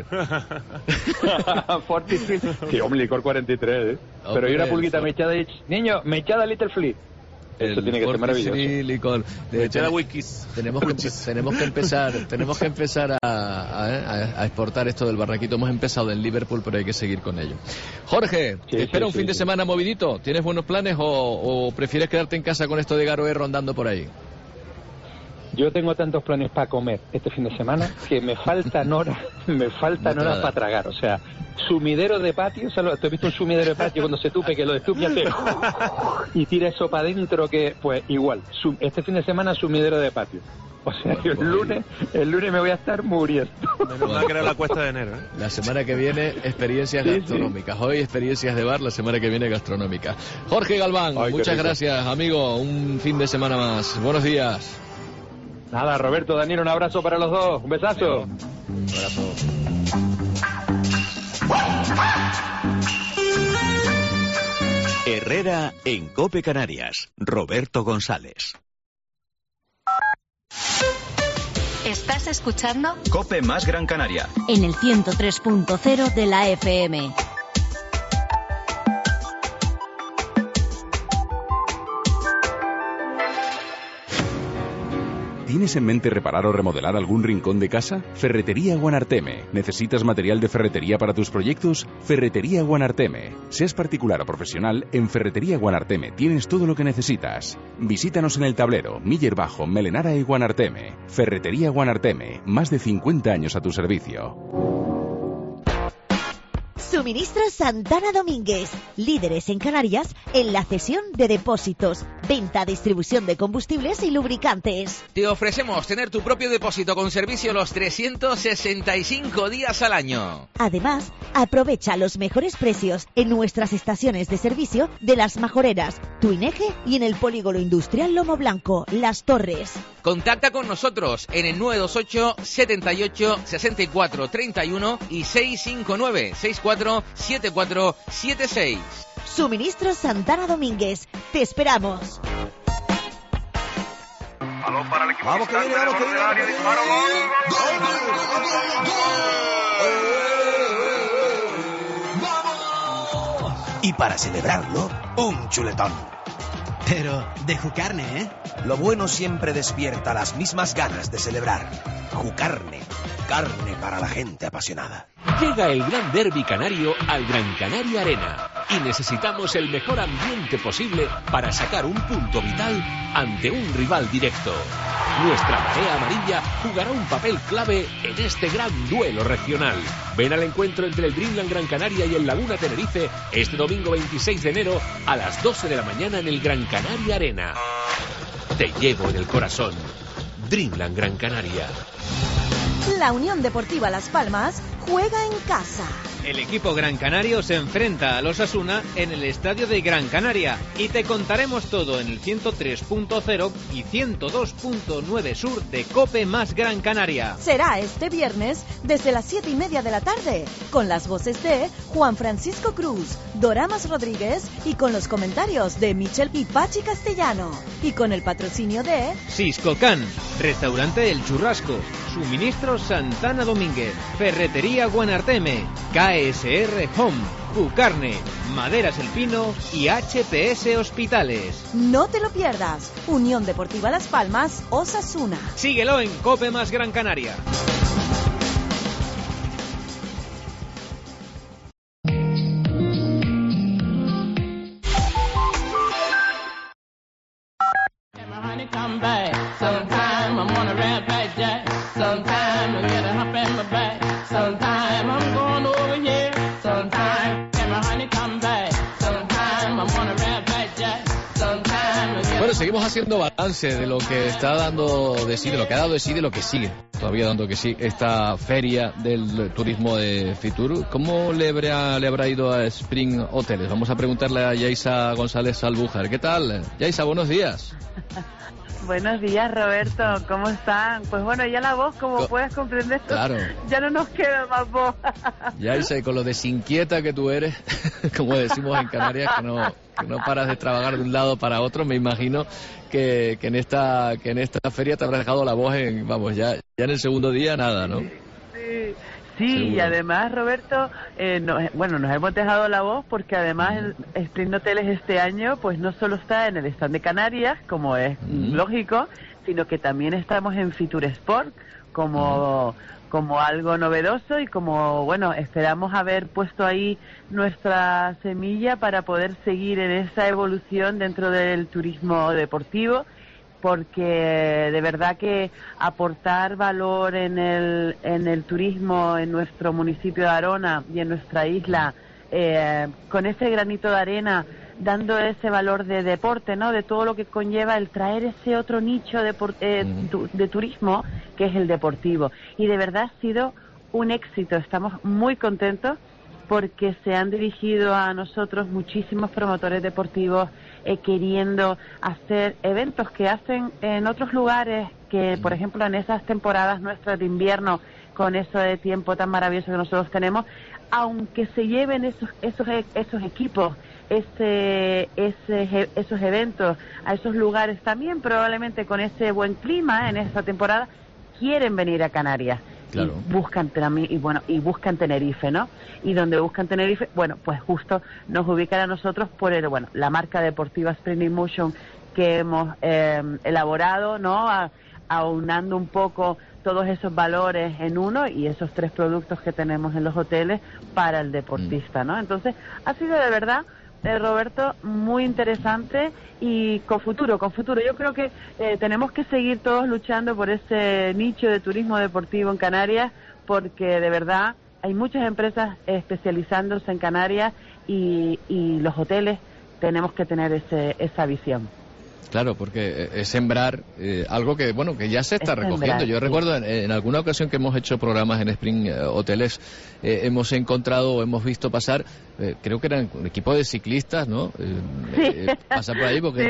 43, sí, hombre, licor 43, pero hay una pulguita mechada y, niño, mechada little flea. Eso tiene que ser maravilloso. Licor. Tenemos que empezar a exportar esto del barraquito. Hemos empezado en Liverpool, pero hay que seguir con ello. Jorge, ¿te espera un fin de semana movidito? ¿Tienes buenos planes o prefieres quedarte en casa con esto de Garoé rondando por ahí? Yo tengo tantos planes para comer este fin de semana que me faltan horas para tragar. O sea, sumidero de patio, ¿sabes? ¿Te has visto un sumidero de patio cuando se tupe, que lo destupia y tira eso para adentro? Que pues igual, este fin de semana sumidero de patio. O sea, yo el lunes me voy a estar muriendo. Menos mal que era la cuesta de enero, ¿eh? La semana que viene, experiencias gastronómicas. Hoy, experiencias de bar, la semana que viene, gastronómicas. Jorge Galván, muchas gracias, amigo. Un fin de semana más. Buenos días. Nada, Roberto, Daniel, un abrazo para los dos. Un besazo. Un abrazo. Herrera en COPE Canarias. Roberto González. ¿Estás escuchando? COPE más Gran Canaria. En el 103.0 de la FM. ¿Tienes en mente reparar o remodelar algún rincón de casa? Ferretería Guanarteme. ¿Necesitas material de ferretería para tus proyectos? Ferretería Guanarteme. Seas particular o profesional, en Ferretería Guanarteme tienes todo lo que necesitas. Visítanos en El Tablero, Miller Bajo, Melenara y Guanarteme. Ferretería Guanarteme. Más de 50 años a tu servicio. Suministros Santana Domínguez, líderes en Canarias en la cesión de depósitos, venta, distribución de combustibles y lubricantes. Te ofrecemos tener tu propio depósito con servicio los 365 días al año. Además, aprovecha los mejores precios en nuestras estaciones de servicio de Las Majoreras, Tuineje y en el Polígono Industrial Lomo Blanco, Las Torres. Contacta con nosotros en el 928 78 64 31 y 659 64 7476. Suministros Santana Domínguez. Te esperamos. Balón para el equipo. Vamos que viene, vamos que viene. Y para celebrarlo, un chuletón. Pero de Jucarne, ¿eh? Lo bueno siempre despierta las mismas ganas de celebrar. Jucarne, carne para la gente apasionada. Llega el Gran Derbi Canario al Gran Canaria Arena y necesitamos el mejor ambiente posible para sacar un punto vital ante un rival directo. Nuestra marea amarilla jugará un papel clave en este gran duelo regional. Ven al encuentro entre el Dreamland Gran Canaria y el Laguna Tenerife este domingo 26 de enero a las 12 de la mañana en el Gran Canaria Arena. Te llevo en el corazón. Dreamland Gran Canaria. La Unión Deportiva Las Palmas juega en casa. El equipo Gran Canario se enfrenta al Osasuna en el estadio de Gran Canaria y te contaremos todo en el 103.0 y 102.9 sur de COPE más Gran Canaria. Será este viernes desde las 7:30 de la tarde, con las voces de Juan Francisco Cruz, Doramas Rodríguez y con los comentarios de Michel Pipachi Castellano y con el patrocinio de Siscocan, Restaurante El Churrasco, Suministros Santana Domínguez, Ferretería Guanarteme, KSR Home, Jucarne, Maderas El Pino y HPS Hospitales. No te lo pierdas. Unión Deportiva Las Palmas, Osasuna. Síguelo en COPE más Gran Canaria. Bueno, seguimos haciendo balance de lo que está dando de sí, de lo que ha dado de sí, de lo que sigue todavía dando que sí esta feria del turismo de Fitur. ¿Cómo le habrá ido a Spring Hoteles? Vamos a preguntarle a Yaisa González Albújar. ¿Qué tal? Yaisa, buenos días. Buenos días, Roberto, ¿cómo están? Pues bueno, ya la voz, como puedes comprender, claro, ya no nos queda más voz. Yaisa, y con lo desinquieta que tú eres, como decimos en Canarias, que no paras de trabajar de un lado para otro, me imagino que en esta feria te habrá dejado la voz ya en el segundo día nada, ¿no? Sí, y además, Roberto, nos hemos dejado la voz porque además el Spring Hoteles este año pues no solo está en el stand de Canarias, como es lógico, sino que también estamos en Fitur Sport como algo novedoso y como, bueno, esperamos haber puesto ahí nuestra semilla para poder seguir en esa evolución dentro del turismo deportivo, porque de verdad que aportar valor en el turismo en nuestro municipio de Arona y en nuestra isla, con ese granito de arena, dando ese valor de deporte, ¿no? De todo lo que conlleva el traer ese otro nicho de turismo que es el deportivo. Y de verdad ha sido un éxito, estamos muy contentos porque se han dirigido a nosotros muchísimos promotores deportivos queriendo hacer eventos que hacen en otros lugares, que por ejemplo en esas temporadas nuestras de invierno, con eso de tiempo tan maravilloso que nosotros tenemos, aunque se lleven esos equipos, esos eventos a esos lugares también, probablemente con ese buen clima en esa temporada, quieren venir a Canarias. Claro. Y buscan Tenerife, ¿no? Y donde buscan Tenerife, bueno, pues justo nos ubican a nosotros por la marca deportiva Spring Emotion que hemos elaborado, ¿no? Aunando un poco todos esos valores en uno y esos 3 productos que tenemos en los hoteles para el deportista, ¿no? Entonces, ha sido de verdad, Roberto, muy interesante y con futuro. Yo creo que tenemos que seguir todos luchando por ese nicho de turismo deportivo en Canarias, porque de verdad hay muchas empresas especializándose en Canarias y los hoteles tenemos que tener esa visión. Claro, porque es sembrar algo que ya se está recogiendo. Yo recuerdo en alguna ocasión que hemos hecho programas en Spring Hoteles, hemos visto pasar, creo que eran un equipo de ciclistas, ¿no? Pasar por ahí porque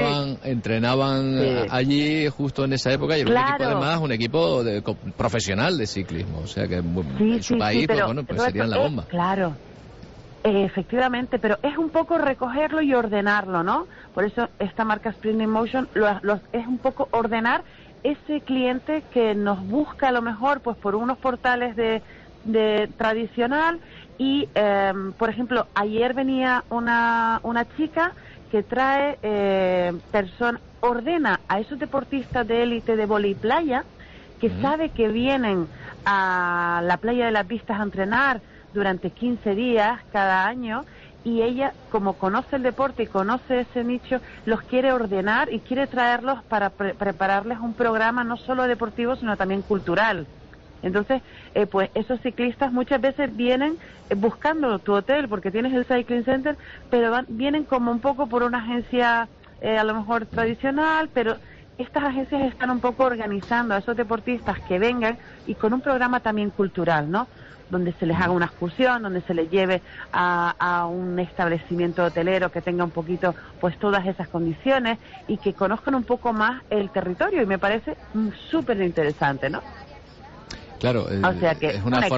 entrenaban allí justo en esa época, y era un equipo profesional de ciclismo, o sea que en su país serían la bomba. Claro. Efectivamente, pero es un poco recogerlo y ordenarlo, ¿no? Por eso esta marca Spring Emotion es un poco ordenar ese cliente que nos busca a lo mejor pues por unos portales de tradicional y, por ejemplo, ayer venía una chica que trae ordena a esos deportistas de élite de vóley playa que sabe que vienen a la playa de las Vistas a entrenar durante 15 días cada año, y ella, como conoce el deporte y conoce ese nicho, los quiere ordenar y quiere traerlos para prepararles un programa no solo deportivo sino también cultural. Entonces, pues esos ciclistas muchas veces vienen buscando tu hotel porque tienes el Cycling Center, pero vienen como un poco por una agencia a lo mejor tradicional, pero estas agencias están un poco organizando a esos deportistas que vengan y con un programa también cultural, ¿no? Donde se les haga una excursión, donde se les lleve a un establecimiento hotelero que tenga un poquito pues todas esas condiciones y que conozcan un poco más el territorio, y me parece súper interesante, ¿no? Claro, o sea que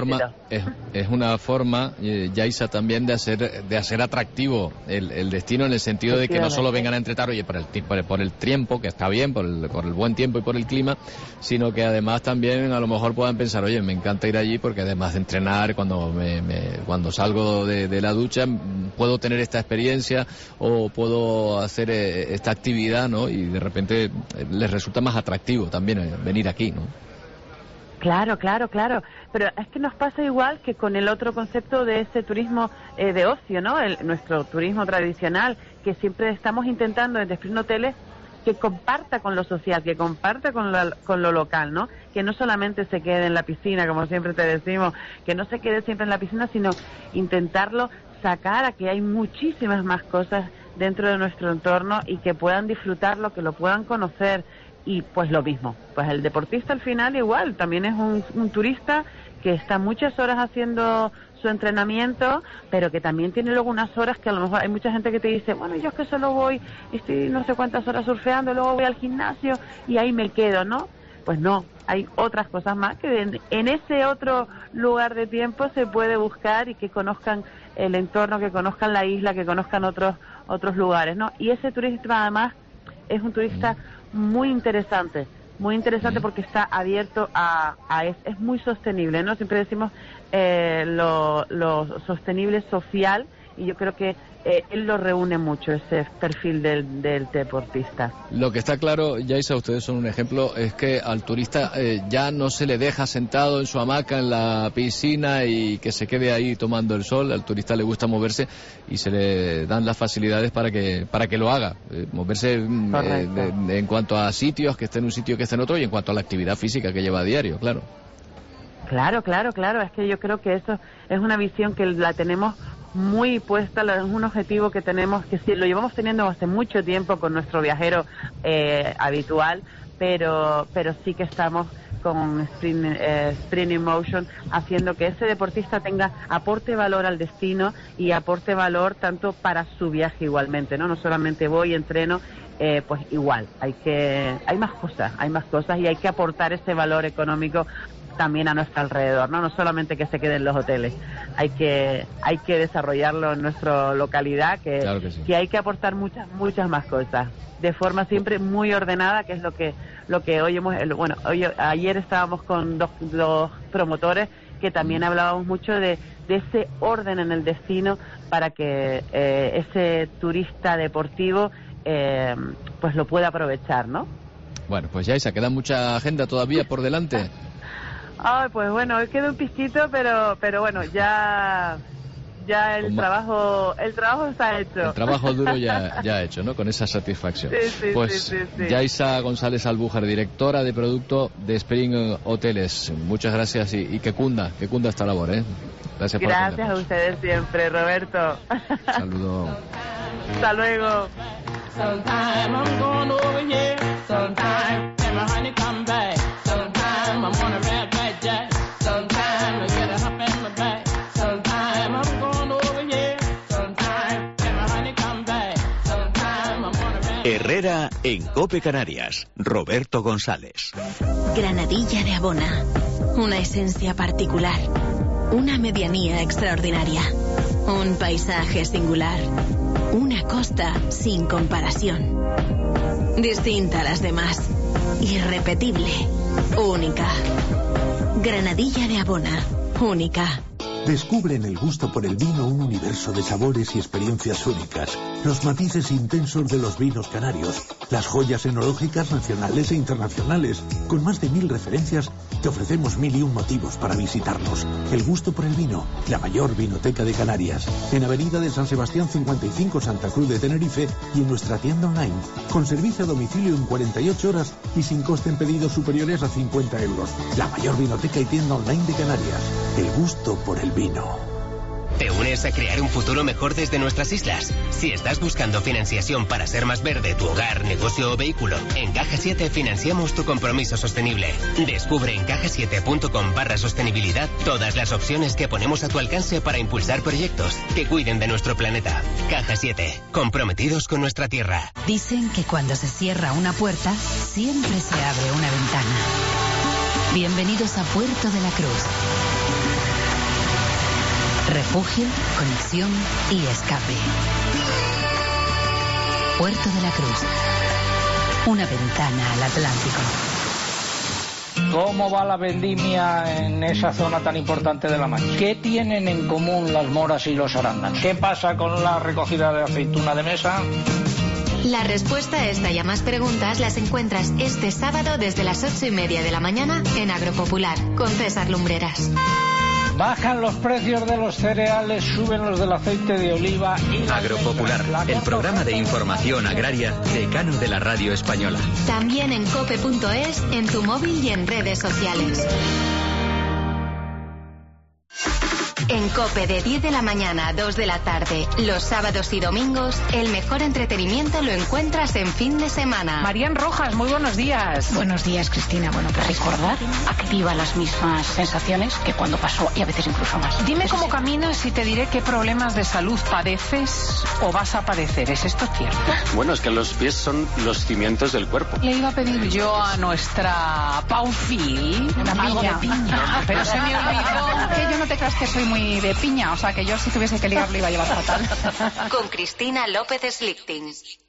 es una forma, Yaisa, también de hacer atractivo el destino, en el sentido de que no solo vengan a entrenar, oye, por el tiempo, que está bien, por el buen tiempo y por el clima, sino que además también a lo mejor puedan pensar, oye, me encanta ir allí porque además de entrenar, cuando salgo de la ducha, puedo tener esta experiencia o puedo hacer esta actividad, ¿no? Y de repente les resulta más atractivo también venir aquí, ¿no? Claro. Pero es que nos pasa igual que con el otro concepto de ese turismo de ocio, ¿no? Nuestro turismo tradicional, que siempre estamos intentando desde Spring Hoteles que comparta con lo social, que comparta con lo local, ¿no? Que no solamente se quede en la piscina, como siempre te decimos, que no se quede siempre en la piscina, sino intentarlo sacar a que hay muchísimas más cosas dentro de nuestro entorno y que puedan disfrutarlo, que lo puedan conocer. Y pues lo mismo, pues el deportista al final igual, también es un turista que está muchas horas haciendo su entrenamiento, pero que también tiene luego unas horas que a lo mejor hay mucha gente que te dice, bueno, yo es que solo voy, estoy no sé cuántas horas surfeando, luego voy al gimnasio y ahí me quedo, ¿no? Pues no, hay otras cosas más que en ese otro lugar de tiempo se puede buscar y que conozcan el entorno, que conozcan la isla, que conozcan otros lugares, ¿no? Y ese turista además es un turista muy interesante porque está abierto es muy sostenible, ¿no? Siempre decimos lo sostenible social, y yo creo que él lo reúne mucho, ese perfil del deportista. Lo que está claro, Yaisa, ustedes son un ejemplo, es que al turista ya no se le deja sentado en su hamaca en la piscina y que se quede ahí tomando el sol. Al turista le gusta moverse y se le dan las facilidades para que lo haga, moverse en cuanto a sitios, que esté en un sitio, que esté en otro, y en cuanto a la actividad física que lleva a diario, claro. Claro, es que yo creo que eso es una visión que la tenemos muy puesta, es un objetivo que tenemos, que sí, lo llevamos teniendo hace mucho tiempo con nuestro viajero habitual, pero sí que estamos con Spring in Motion haciendo que ese deportista aporte valor al destino y aporte valor tanto para su viaje igualmente, no solamente voy, entreno, pues igual, hay más cosas y hay que aportar ese valor económico también a nuestro alrededor, no solamente que se queden en los hoteles, hay que desarrollarlo en nuestra localidad, claro que sí. Que hay que aportar muchas más cosas, de forma siempre muy ordenada, que es lo que hoy ayer estábamos con dos promotores que también hablábamos mucho de ese orden en el destino para que ese turista deportivo pues lo pueda aprovechar, ¿no? Bueno, pues Yaisa, queda mucha agenda todavía por delante. Ay, pues bueno, hoy queda un pistito, pero bueno, ya el trabajo está hecho. El trabajo duro ya hecho, ¿no? Con esa satisfacción. Sí. Yaisa González Albújar, directora de producto de Spring Hoteles. Muchas gracias y que cunda esta labor, ¿eh? Gracias a ustedes siempre, Roberto. Saludo. Hasta luego. Sometime I'm going over here. Sometime and my honey come back. Sometime I'm on a red back jack. Sometime I get a hump in my back. Sometime I'm going over here. Sometime and my honey come back. Sometime I'm on a red. Herrera en COPE Canarias. Roberto González. Granadilla de Abona. Una esencia particular. Una medianía extraordinaria. Un paisaje singular. Una costa sin comparación. Distinta a las demás. Irrepetible. Única. Granadilla de Abona. Única. Descubre en el gusto por el vino un universo de sabores y experiencias únicas. Los matices intensos de los vinos canarios. Las joyas enológicas nacionales e internacionales. Con más de 1000 referencias, te ofrecemos 1001 motivos para visitarnos. El gusto por el vino, la mayor vinoteca de Canarias. En Avenida de San Sebastián 55, Santa Cruz de Tenerife, y en nuestra tienda online. Con servicio a domicilio en 48 horas y sin coste en pedidos superiores a 50 euros. La mayor vinoteca y tienda online de Canarias. El gusto por el vino. ¿Te unes a crear un futuro mejor desde nuestras islas? Si estás buscando financiación para ser más verde tu hogar, negocio o vehículo, en Caja 7 financiamos tu compromiso sostenible. Descubre en cajasiete.com/sostenibilidad todas las opciones que ponemos a tu alcance para impulsar proyectos que cuiden de nuestro planeta. Caja 7, comprometidos con nuestra tierra. Dicen que cuando se cierra una puerta, siempre se abre una ventana. Bienvenidos a Puerto de la Cruz. Refugio, conexión y escape. Puerto de la Cruz. Una ventana al Atlántico. ¿Cómo va la vendimia en esa zona tan importante de La Mancha? ¿Qué tienen en común las moras y los arándanos? ¿Qué pasa con la recogida de aceituna de mesa? La respuesta a esta y a más preguntas las encuentras este sábado desde las 8:30 de la mañana en Agropopular con César Lumbreras. Bajan los precios de los cereales, suben los del aceite de oliva y... Agropopular, el programa de información agraria decano de la radio española. También en cope.es, en tu móvil y en redes sociales. En COPE de 10 de la mañana a 2 de la tarde, los sábados y domingos, el mejor entretenimiento lo encuentras en fin de semana. Marían Rojas, muy buenos días. Buenos días, Cristina. Bueno, pues recordar, activa las mismas sensaciones que cuando pasó y a veces incluso más. Dime cómo caminas y te diré qué problemas de salud padeces o vas a padecer. ¿Es esto cierto? Bueno, es que los pies son los cimientos del cuerpo. Le iba a pedir yo a nuestra Paufi algo de piña, pero se me olvidó. Que yo no te creas que soy muy de piña, o sea que yo si tuviese que ligar lo iba a llevar fatal. Con Cristina López Slichting.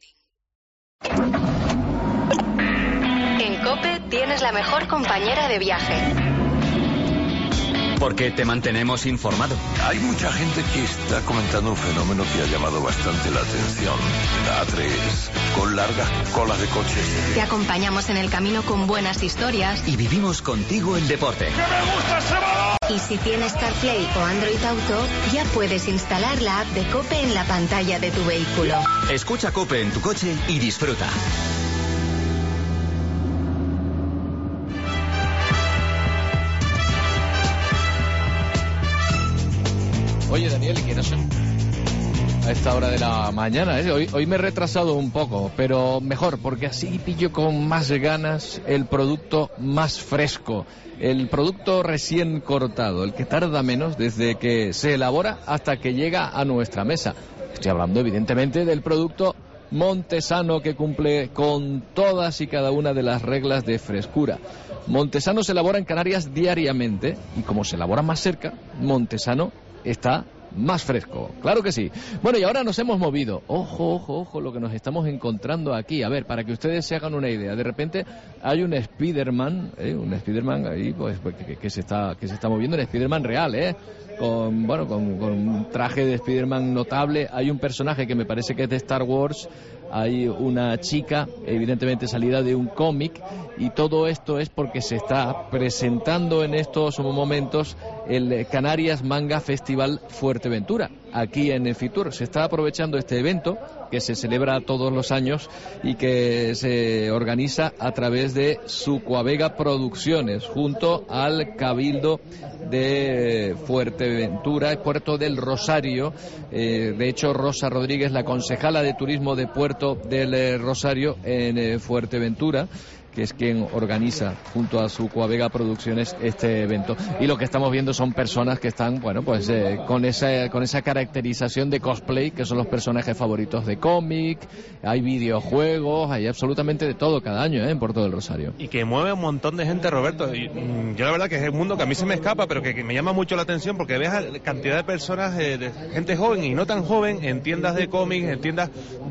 En COPE tienes la mejor compañera de viaje. Porque te mantenemos informado. Hay mucha gente que está comentando un fenómeno que ha llamado bastante la atención. La A3, con largas colas de coches. Te acompañamos en el camino con buenas historias. Y vivimos contigo el deporte. ¡Que me gusta ese balón! Y si tienes CarPlay o Android Auto, ya puedes instalar la app de COPE en la pantalla de tu vehículo. Escucha COPE en tu coche y disfruta. Oye, Daniel, ¿y quiénes son? A esta hora de la mañana, ¿eh? Hoy me he retrasado un poco, pero mejor, porque así pillo con más ganas el producto más fresco, el producto recién cortado, el que tarda menos desde que se elabora hasta que llega a nuestra mesa. Estoy hablando, evidentemente, del producto Montesano, que cumple con todas y cada una de las reglas de frescura. Montesano se elabora en Canarias diariamente, y como se elabora más cerca, Montesano está más fresco, claro que sí. Bueno, y ahora nos hemos movido. Ojo, lo que nos estamos encontrando aquí. A ver, para que ustedes se hagan una idea. De repente hay un Spiderman, ahí, pues, que se está moviendo, un Spiderman real, con un traje de Spiderman notable. Hay un personaje que me parece que es de Star Wars. Hay una chica, evidentemente salida de un cómic, y todo esto es porque se está presentando en estos momentos el Canarias Manga Festival Fuerteventura, aquí en Fitur. Se está aprovechando este evento que se celebra todos los años y que se organiza a través de Sucuavega Producciones, junto al Cabildo de Fuerteventura, Puerto del Rosario. De hecho, Rosa Rodríguez, la concejala de turismo de Puerto del Rosario en Fuerteventura, que es quien organiza junto a Sucuavega Producciones este evento. Y lo que estamos viendo son personas que están, con esa caracterización de cosplay, que son los personajes favoritos de cómic. Hay videojuegos, hay absolutamente de todo cada año, en Puerto del Rosario. Y que mueve un montón de gente, Roberto. Y, yo la verdad que es un mundo que a mí se me escapa, pero que me llama mucho la atención, porque ves a cantidad de personas, de gente joven y no tan joven, en tiendas de cómics, en tiendas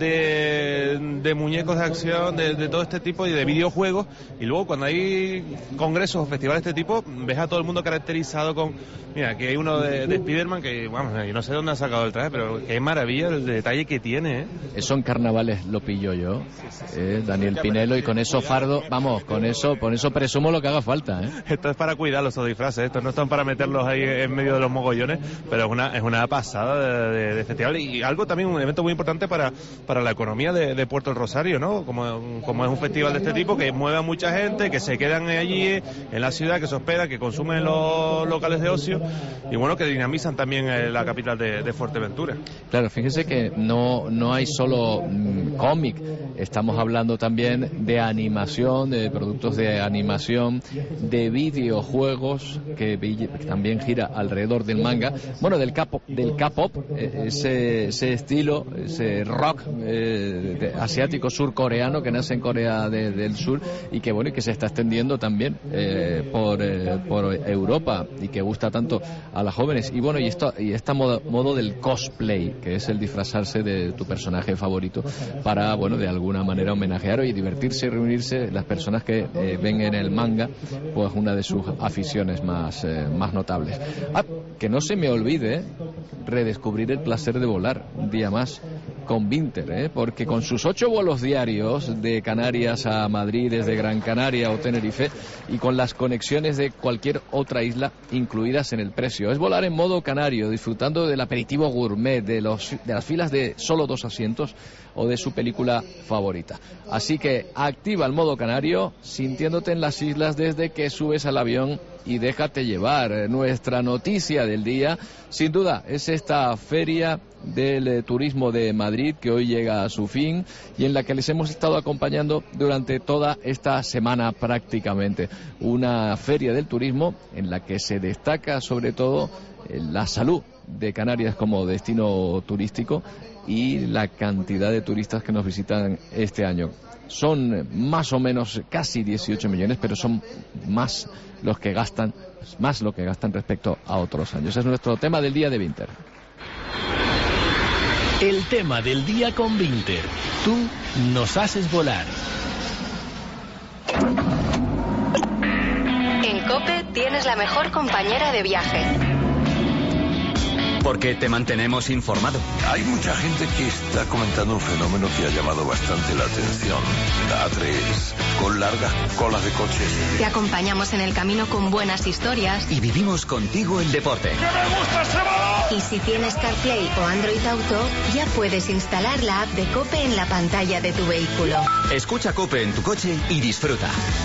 de muñecos de acción, de todo este tipo, y de videojuegos. Y luego cuando hay congresos o festivales de este tipo, ves a todo el mundo caracterizado con... Mira, aquí hay uno de Spiderman que, vamos, yo no sé dónde ha sacado el traje, pero qué maravilla el detalle que tiene, Eso en carnavales lo pillo yo, Daniel Pinelo, y con eso fardo, vamos, con eso presumo lo que haga falta, Esto es para cuidar los disfraces, estos no están para meterlos ahí en medio de los mogollones, pero es una pasada de festival, y algo también, un evento muy importante para la economía de Puerto del Rosario, ¿no? Como es un festival de este tipo, que mueve a mucha gente, que se quedan allí en la ciudad, que se hospedan, que consumen los locales de ocio, y bueno, que dinamizan también la capital de Fuerteventura. Claro, fíjense que no hay solo cómic, estamos hablando también de animación, de productos de animación, de videojuegos, que también gira alrededor del manga, bueno, del K-pop, ese estilo, ese rock asiático surcoreano que nace en Corea del Sur, y que se está extendiendo también por Europa, y que gusta tanto a las jóvenes. Y bueno, y este modo del cosplay, que es el disfrazarse de tu personaje favorito para, de alguna manera homenajear y divertirse y reunirse las personas que ven en el manga, pues una de sus aficiones más notables. Que no se me olvide redescubrir el placer de volar un día más con Vinter, porque con sus 8 vuelos diarios de Canarias a Madrid, desde Gran Canaria o Tenerife, y con las conexiones de cualquier otra isla incluidas en el precio, es volar en modo canario, disfrutando del aperitivo gourmet, de las filas de solo 2 asientos o de su película favorita. Así que activa el modo canario, sintiéndote en las islas desde que subes al avión y déjate llevar. Nuestra noticia del día, sin duda, es esta feria del turismo de Madrid que hoy llega a su fin y en la que les hemos estado acompañando durante toda esta semana prácticamente. Una feria del turismo en la que se destaca sobre todo la salud de Canarias como destino turístico y la cantidad de turistas que nos visitan este año. Son más o menos casi 18 millones, pero son más lo que gastan respecto a otros años. Es nuestro tema del día de Vinter. El tema del día con Vinter. Tú nos haces volar. En COPE tienes la mejor compañera de viaje. Porque te mantenemos informado. Hay mucha gente que está comentando un fenómeno que ha llamado bastante la atención. La A3, con largas colas de coches. Te acompañamos en el camino con buenas historias. Y vivimos contigo el deporte. ¡Que me gusta ese balón! Y si tienes CarPlay o Android Auto, ya puedes instalar la app de COPE en la pantalla de tu vehículo. Escucha COPE en tu coche y disfruta.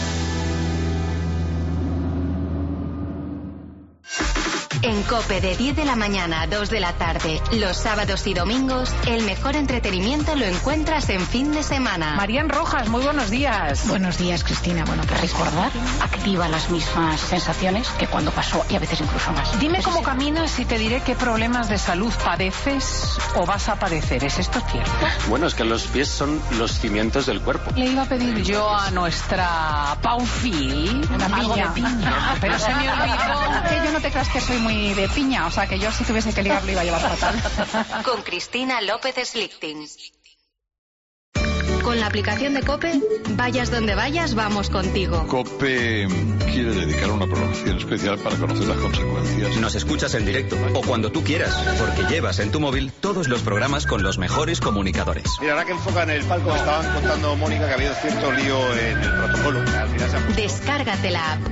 En COPE de 10 de la mañana a 2 de la tarde, los sábados y domingos, el mejor entretenimiento lo encuentras en fin de semana. Marían Rojas, muy buenos días. Buenos días, Cristina. Bueno, que recordar activa las mismas sensaciones que cuando pasó y a veces incluso más. Dime cómo caminas y te diré qué problemas de salud padeces o vas a padecer. ¿Es esto cierto? Bueno, es que los pies son los cimientos del cuerpo. Le iba a pedir yo a nuestra Paufil algo de piña, pero se me olvidó. Que yo no te creas que soy muy de piña, o sea que yo si tuviese que ligar lo iba a llevar fatal. Con Cristina López Slichting. Con la aplicación de COPE, vayas donde vayas, vamos contigo. COPE quiere dedicar una programación especial para conocer las consecuencias. Nos escuchas en directo o cuando tú quieras, porque llevas en tu móvil todos los programas con los mejores comunicadores. Mira, ahora que enfocan el palco, me estaban contando, Mónica, que ha habido cierto lío en el protocolo. Al final Descárgate la app.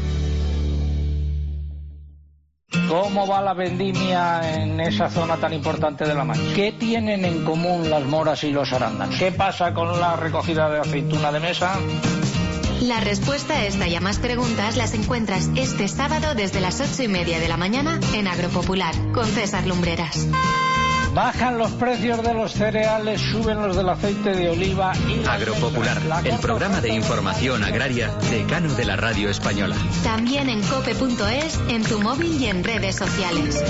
¿Cómo va la vendimia en esa zona tan importante de La Mancha? ¿Qué tienen en común las moras y los arándanos? ¿Qué pasa con la recogida de aceituna de mesa? La respuesta a esta y a más preguntas las encuentras este sábado desde las 8:30 de la mañana en Agropopular con César Lumbreras. Bajan los precios de los cereales, suben los del aceite de oliva y... Agropopular, el programa de información agraria decano de la radio española. También en cope.es, en tu móvil y en redes sociales.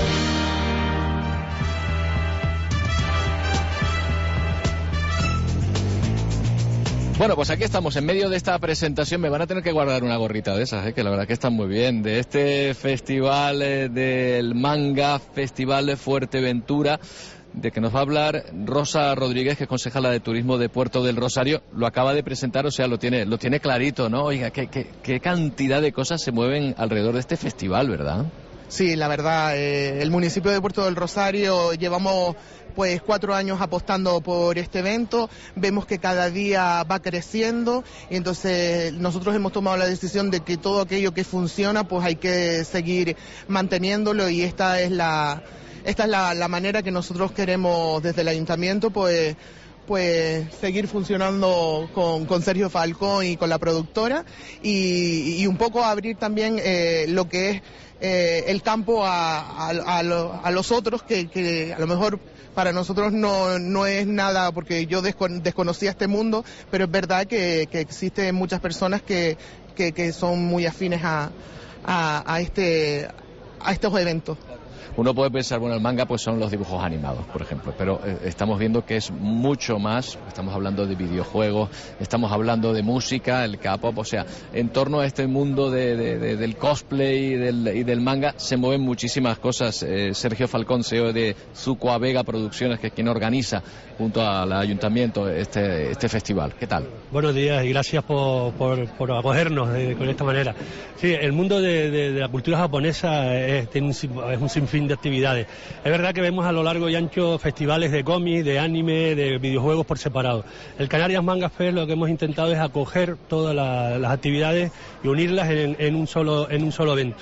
Bueno, pues aquí estamos, en medio de esta presentación. Me van a tener que guardar una gorrita de esas, que la verdad que están muy bien. De este festival del manga, Festival de Fuerteventura, de que nos va a hablar Rosa Rodríguez, que es concejala de Turismo de Puerto del Rosario. Lo acaba de presentar, o sea, lo tiene clarito, ¿no? Oiga, qué cantidad de cosas se mueven alrededor de este festival, ¿verdad? Sí, la verdad, el municipio de Puerto del Rosario llevamos pues 4 años apostando por este evento, vemos que cada día va creciendo y entonces nosotros hemos tomado la decisión de que todo aquello que funciona pues hay que seguir manteniéndolo y esta es la manera que nosotros queremos desde el ayuntamiento pues seguir funcionando con Sergio Falcón y con la productora y un poco abrir también lo que es el campo a los otros que a lo mejor para nosotros no es nada porque yo desconocía este mundo, pero es verdad que existen muchas personas que son muy afines a estos eventos. Uno puede pensar, bueno, el manga pues son los dibujos animados, por ejemplo, pero estamos viendo que es mucho más. Estamos hablando de videojuegos, estamos hablando de música, el K-pop, o sea, en torno a este mundo del cosplay y del manga se mueven muchísimas cosas. Sergio Falcón, CEO de Zucoa Vega Producciones, que es quien organiza junto al ayuntamiento este festival. ¿Qué tal? Buenos días y gracias por acogernos con esta manera. Sí, el mundo de la cultura japonesa es un sinfín de actividades. Es verdad que vemos a lo largo y ancho festivales de cómics, de anime, de videojuegos por separado. El Canarias Manga Fest lo que hemos intentado es acoger todas las actividades y unirlas en un solo evento.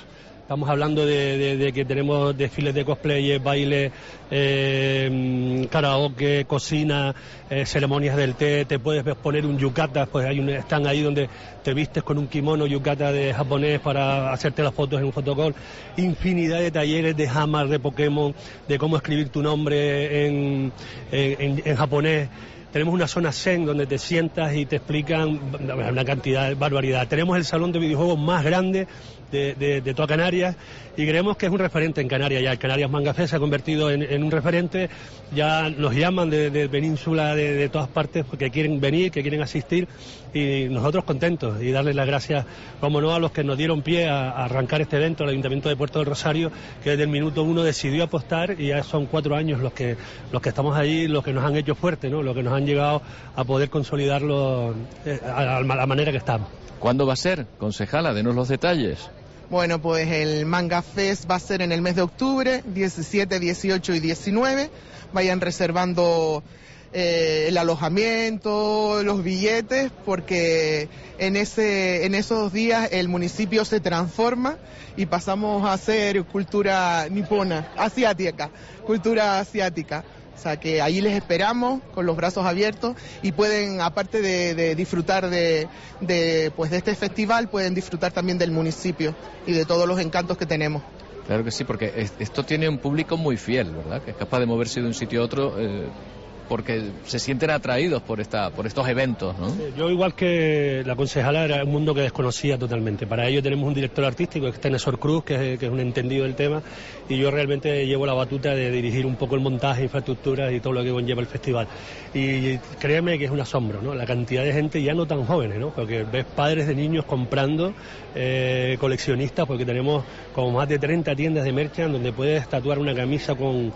Estamos hablando de que tenemos desfiles de cosplayers, bailes, karaoke, cocina, ceremonias del té. Te puedes poner un yukata, pues están ahí donde te vistes con un kimono yukata de japonés para hacerte las fotos en un fotocall. Infinidad de talleres de Hammer, de Pokémon, de cómo escribir tu nombre en japonés. Tenemos una zona zen donde te sientas y te explican una cantidad de barbaridad. Tenemos el salón de videojuegos más grande de toda Canarias y creemos que es un referente en Canarias. Ya el Canarias Manga Fest se ha convertido en un referente. Ya nos llaman de península, de todas partes, porque quieren venir, que quieren asistir, y nosotros contentos y darles las gracias, como no, a los que nos dieron pie a arrancar este evento, el Ayuntamiento de Puerto del Rosario, que desde el minuto 1 decidió apostar, y ya son 4 años los que estamos ahí, los que nos han hecho fuertes, ¿no? Los que nos han llegado a poder consolidarlo a la manera que estamos. ¿Cuándo va a ser, concejala? Denos los detalles. Bueno, pues el Manga Fest va a ser en el mes de octubre, 17, 18 y 19. Vayan reservando el alojamiento, los billetes, porque en esos días el municipio se transforma y pasamos a hacer cultura nipona, cultura asiática. O sea que ahí les esperamos con los brazos abiertos y pueden, aparte de disfrutar de este festival, pueden disfrutar también del municipio y de todos los encantos que tenemos. Claro que sí, porque esto tiene un público muy fiel, ¿verdad? Que es capaz de moverse de un sitio a otro porque se sienten atraídos por estos eventos, ¿no? Yo, igual que la concejala, era un mundo que desconocía totalmente. Para ello tenemos un director artístico, que es Tenesor Cruz, que es un entendido del tema, y yo realmente llevo la batuta de dirigir un poco el montaje, infraestructuras y todo lo que conlleva el festival. Y créeme que es un asombro, ¿no? La cantidad de gente ya no tan jóvenes, ¿no? Porque ves padres de niños comprando, coleccionistas, porque tenemos como más de 30 tiendas de merchant donde puedes tatuar una camisa con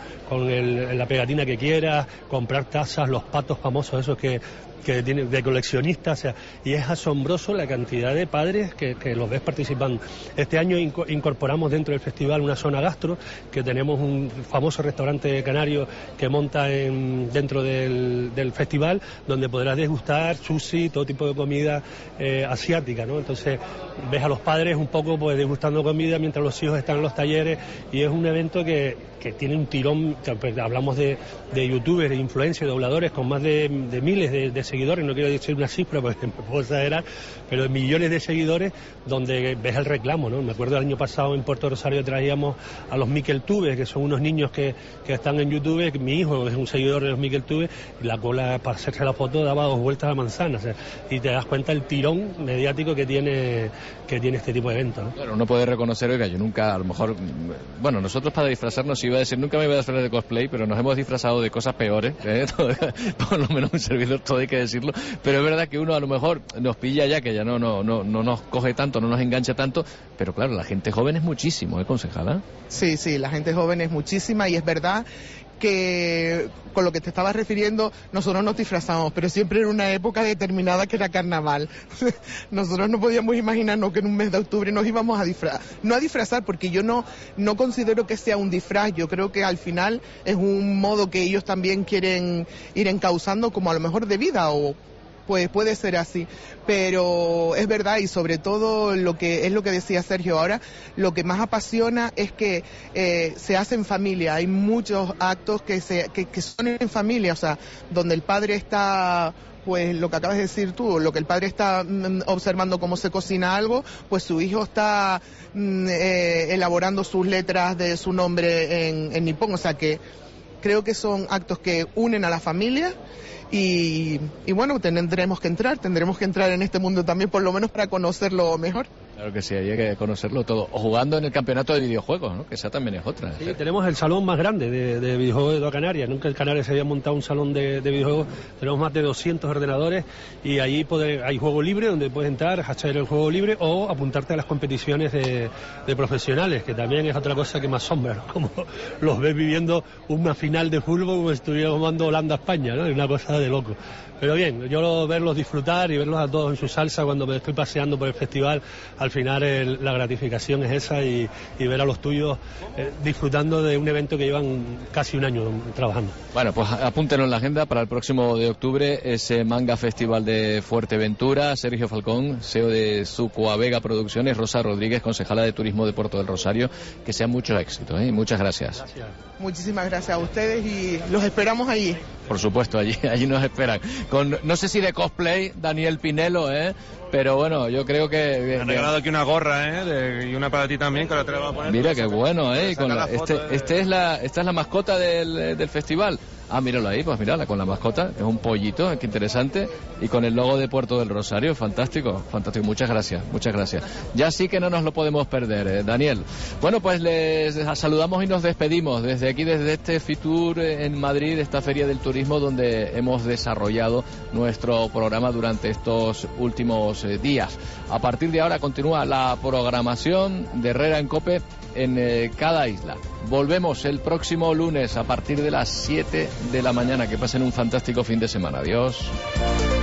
la pegatina que quieras, comprar tazas, los patos famosos esos que tienen de coleccionistas, o sea, y es asombroso la cantidad de padres que los ves participando. Este año incorporamos dentro del festival una zona gastro, que tenemos un famoso restaurante canario que monta dentro del festival, donde podrás degustar sushi, todo tipo de comida asiática, ¿no? Entonces ves a los padres un poco pues degustando comida mientras los hijos están en los talleres, y es un evento que tiene un tirón. Pues, hablamos de youtubers, de influencers, de dobladores con más de miles de seguidores, no quiero decir una cifra porque me puedo exagerar, pero de millones de seguidores, donde ves el reclamo, ¿no? Me acuerdo el año pasado en Puerto Rosario traíamos a los Mikeltubes, que son unos niños que están en YouTube. Mi hijo es un seguidor de los Mikeltubes, y la cola para hacerse la foto daba 2 vueltas a la manzana, o sea, y te das cuenta el tirón mediático que tiene este tipo de eventos, ¿no? Claro, uno puede reconocer, oiga, yo nunca, a lo mejor, bueno, nosotros para disfrazarnos, iba a decir, nunca me iba a disfrazar de cosplay, pero nos hemos disfrazado de cosas peores, por lo menos un servidor, todo hay que decirlo, pero es verdad que uno a lo mejor nos pilla ya, que ya no nos coge tanto, no nos engancha tanto, pero claro, la gente joven es muchísimo, concejala? Sí, la gente joven es muchísima, y es verdad que con lo que te estabas refiriendo, nosotros nos disfrazamos, pero siempre en una época determinada que era carnaval. Nosotros no podíamos imaginarnos que en un mes de octubre nos íbamos a disfrazar. No a disfrazar, porque yo no considero que sea un disfraz. Yo creo que al final es un modo que ellos también quieren ir encauzando, como a lo mejor de vida, o pues puede ser así, pero es verdad, y sobre todo lo que decía Sergio ahora, lo que más apasiona es que se hace en familia. Hay muchos actos que son en familia, o sea, donde el padre está, pues lo que acabas de decir tú, lo que el padre está observando cómo se cocina algo, pues su hijo está elaborando sus letras de su nombre en nipón, o sea que creo que son actos que unen a la familia. Y bueno, tendremos que entrar en este mundo también, por lo menos para conocerlo mejor. Claro que sí, hay que conocerlo todo. O jugando en el campeonato de videojuegos, ¿no? Que esa también es otra. Sí, tenemos el salón más grande de videojuegos de toda Canarias. Nunca en Canarias se había montado un salón de videojuegos. Tenemos más de 200 ordenadores, y allí hay juego libre, donde puedes entrar, hacer el juego libre o apuntarte a las competiciones de profesionales, que también es otra cosa que me asombra, ¿no? Como los ves viviendo una final de fútbol como si estuviéramos jugando Holanda-España, ¿no? Es una cosa de loco. Pero bien, yo verlos disfrutar y verlos a todos en su salsa cuando me estoy paseando por el festival, al final la gratificación es esa y ver a los tuyos disfrutando de un evento que llevan casi un año trabajando. Bueno, pues apúntenos en la agenda para el próximo de octubre, ese Manga Festival de Fuerteventura. Sergio Falcón, CEO de Sucoa Vega Producciones, Rosa Rodríguez, concejala de Turismo de Puerto del Rosario, que sean muchos éxitos, ¿eh? Muchas gracias. Muchísimas gracias a ustedes y los esperamos allí. Por supuesto, allí nos esperan. Con, no sé si de cosplay, Daniel Pinelo, pero bueno, yo creo que... Me han regalado aquí una gorra, y una para ti también, que ahora te la voy a poner. Mira qué bueno, con esta es la mascota del festival. Ah, míralo ahí, pues mírala, con la mascota, es un pollito, qué interesante, y con el logo de Puerto del Rosario, fantástico, muchas gracias. Ya sí que no nos lo podemos perder, Daniel. Bueno, pues les saludamos y nos despedimos desde aquí, desde este Fitur en Madrid, esta Feria del Turismo, donde hemos desarrollado nuestro programa durante estos últimos días. A partir de ahora continúa la programación de Herrera en COPE en cada isla. Volvemos el próximo lunes a partir de las 7 de la mañana. Que pasen un fantástico fin de semana. Adiós.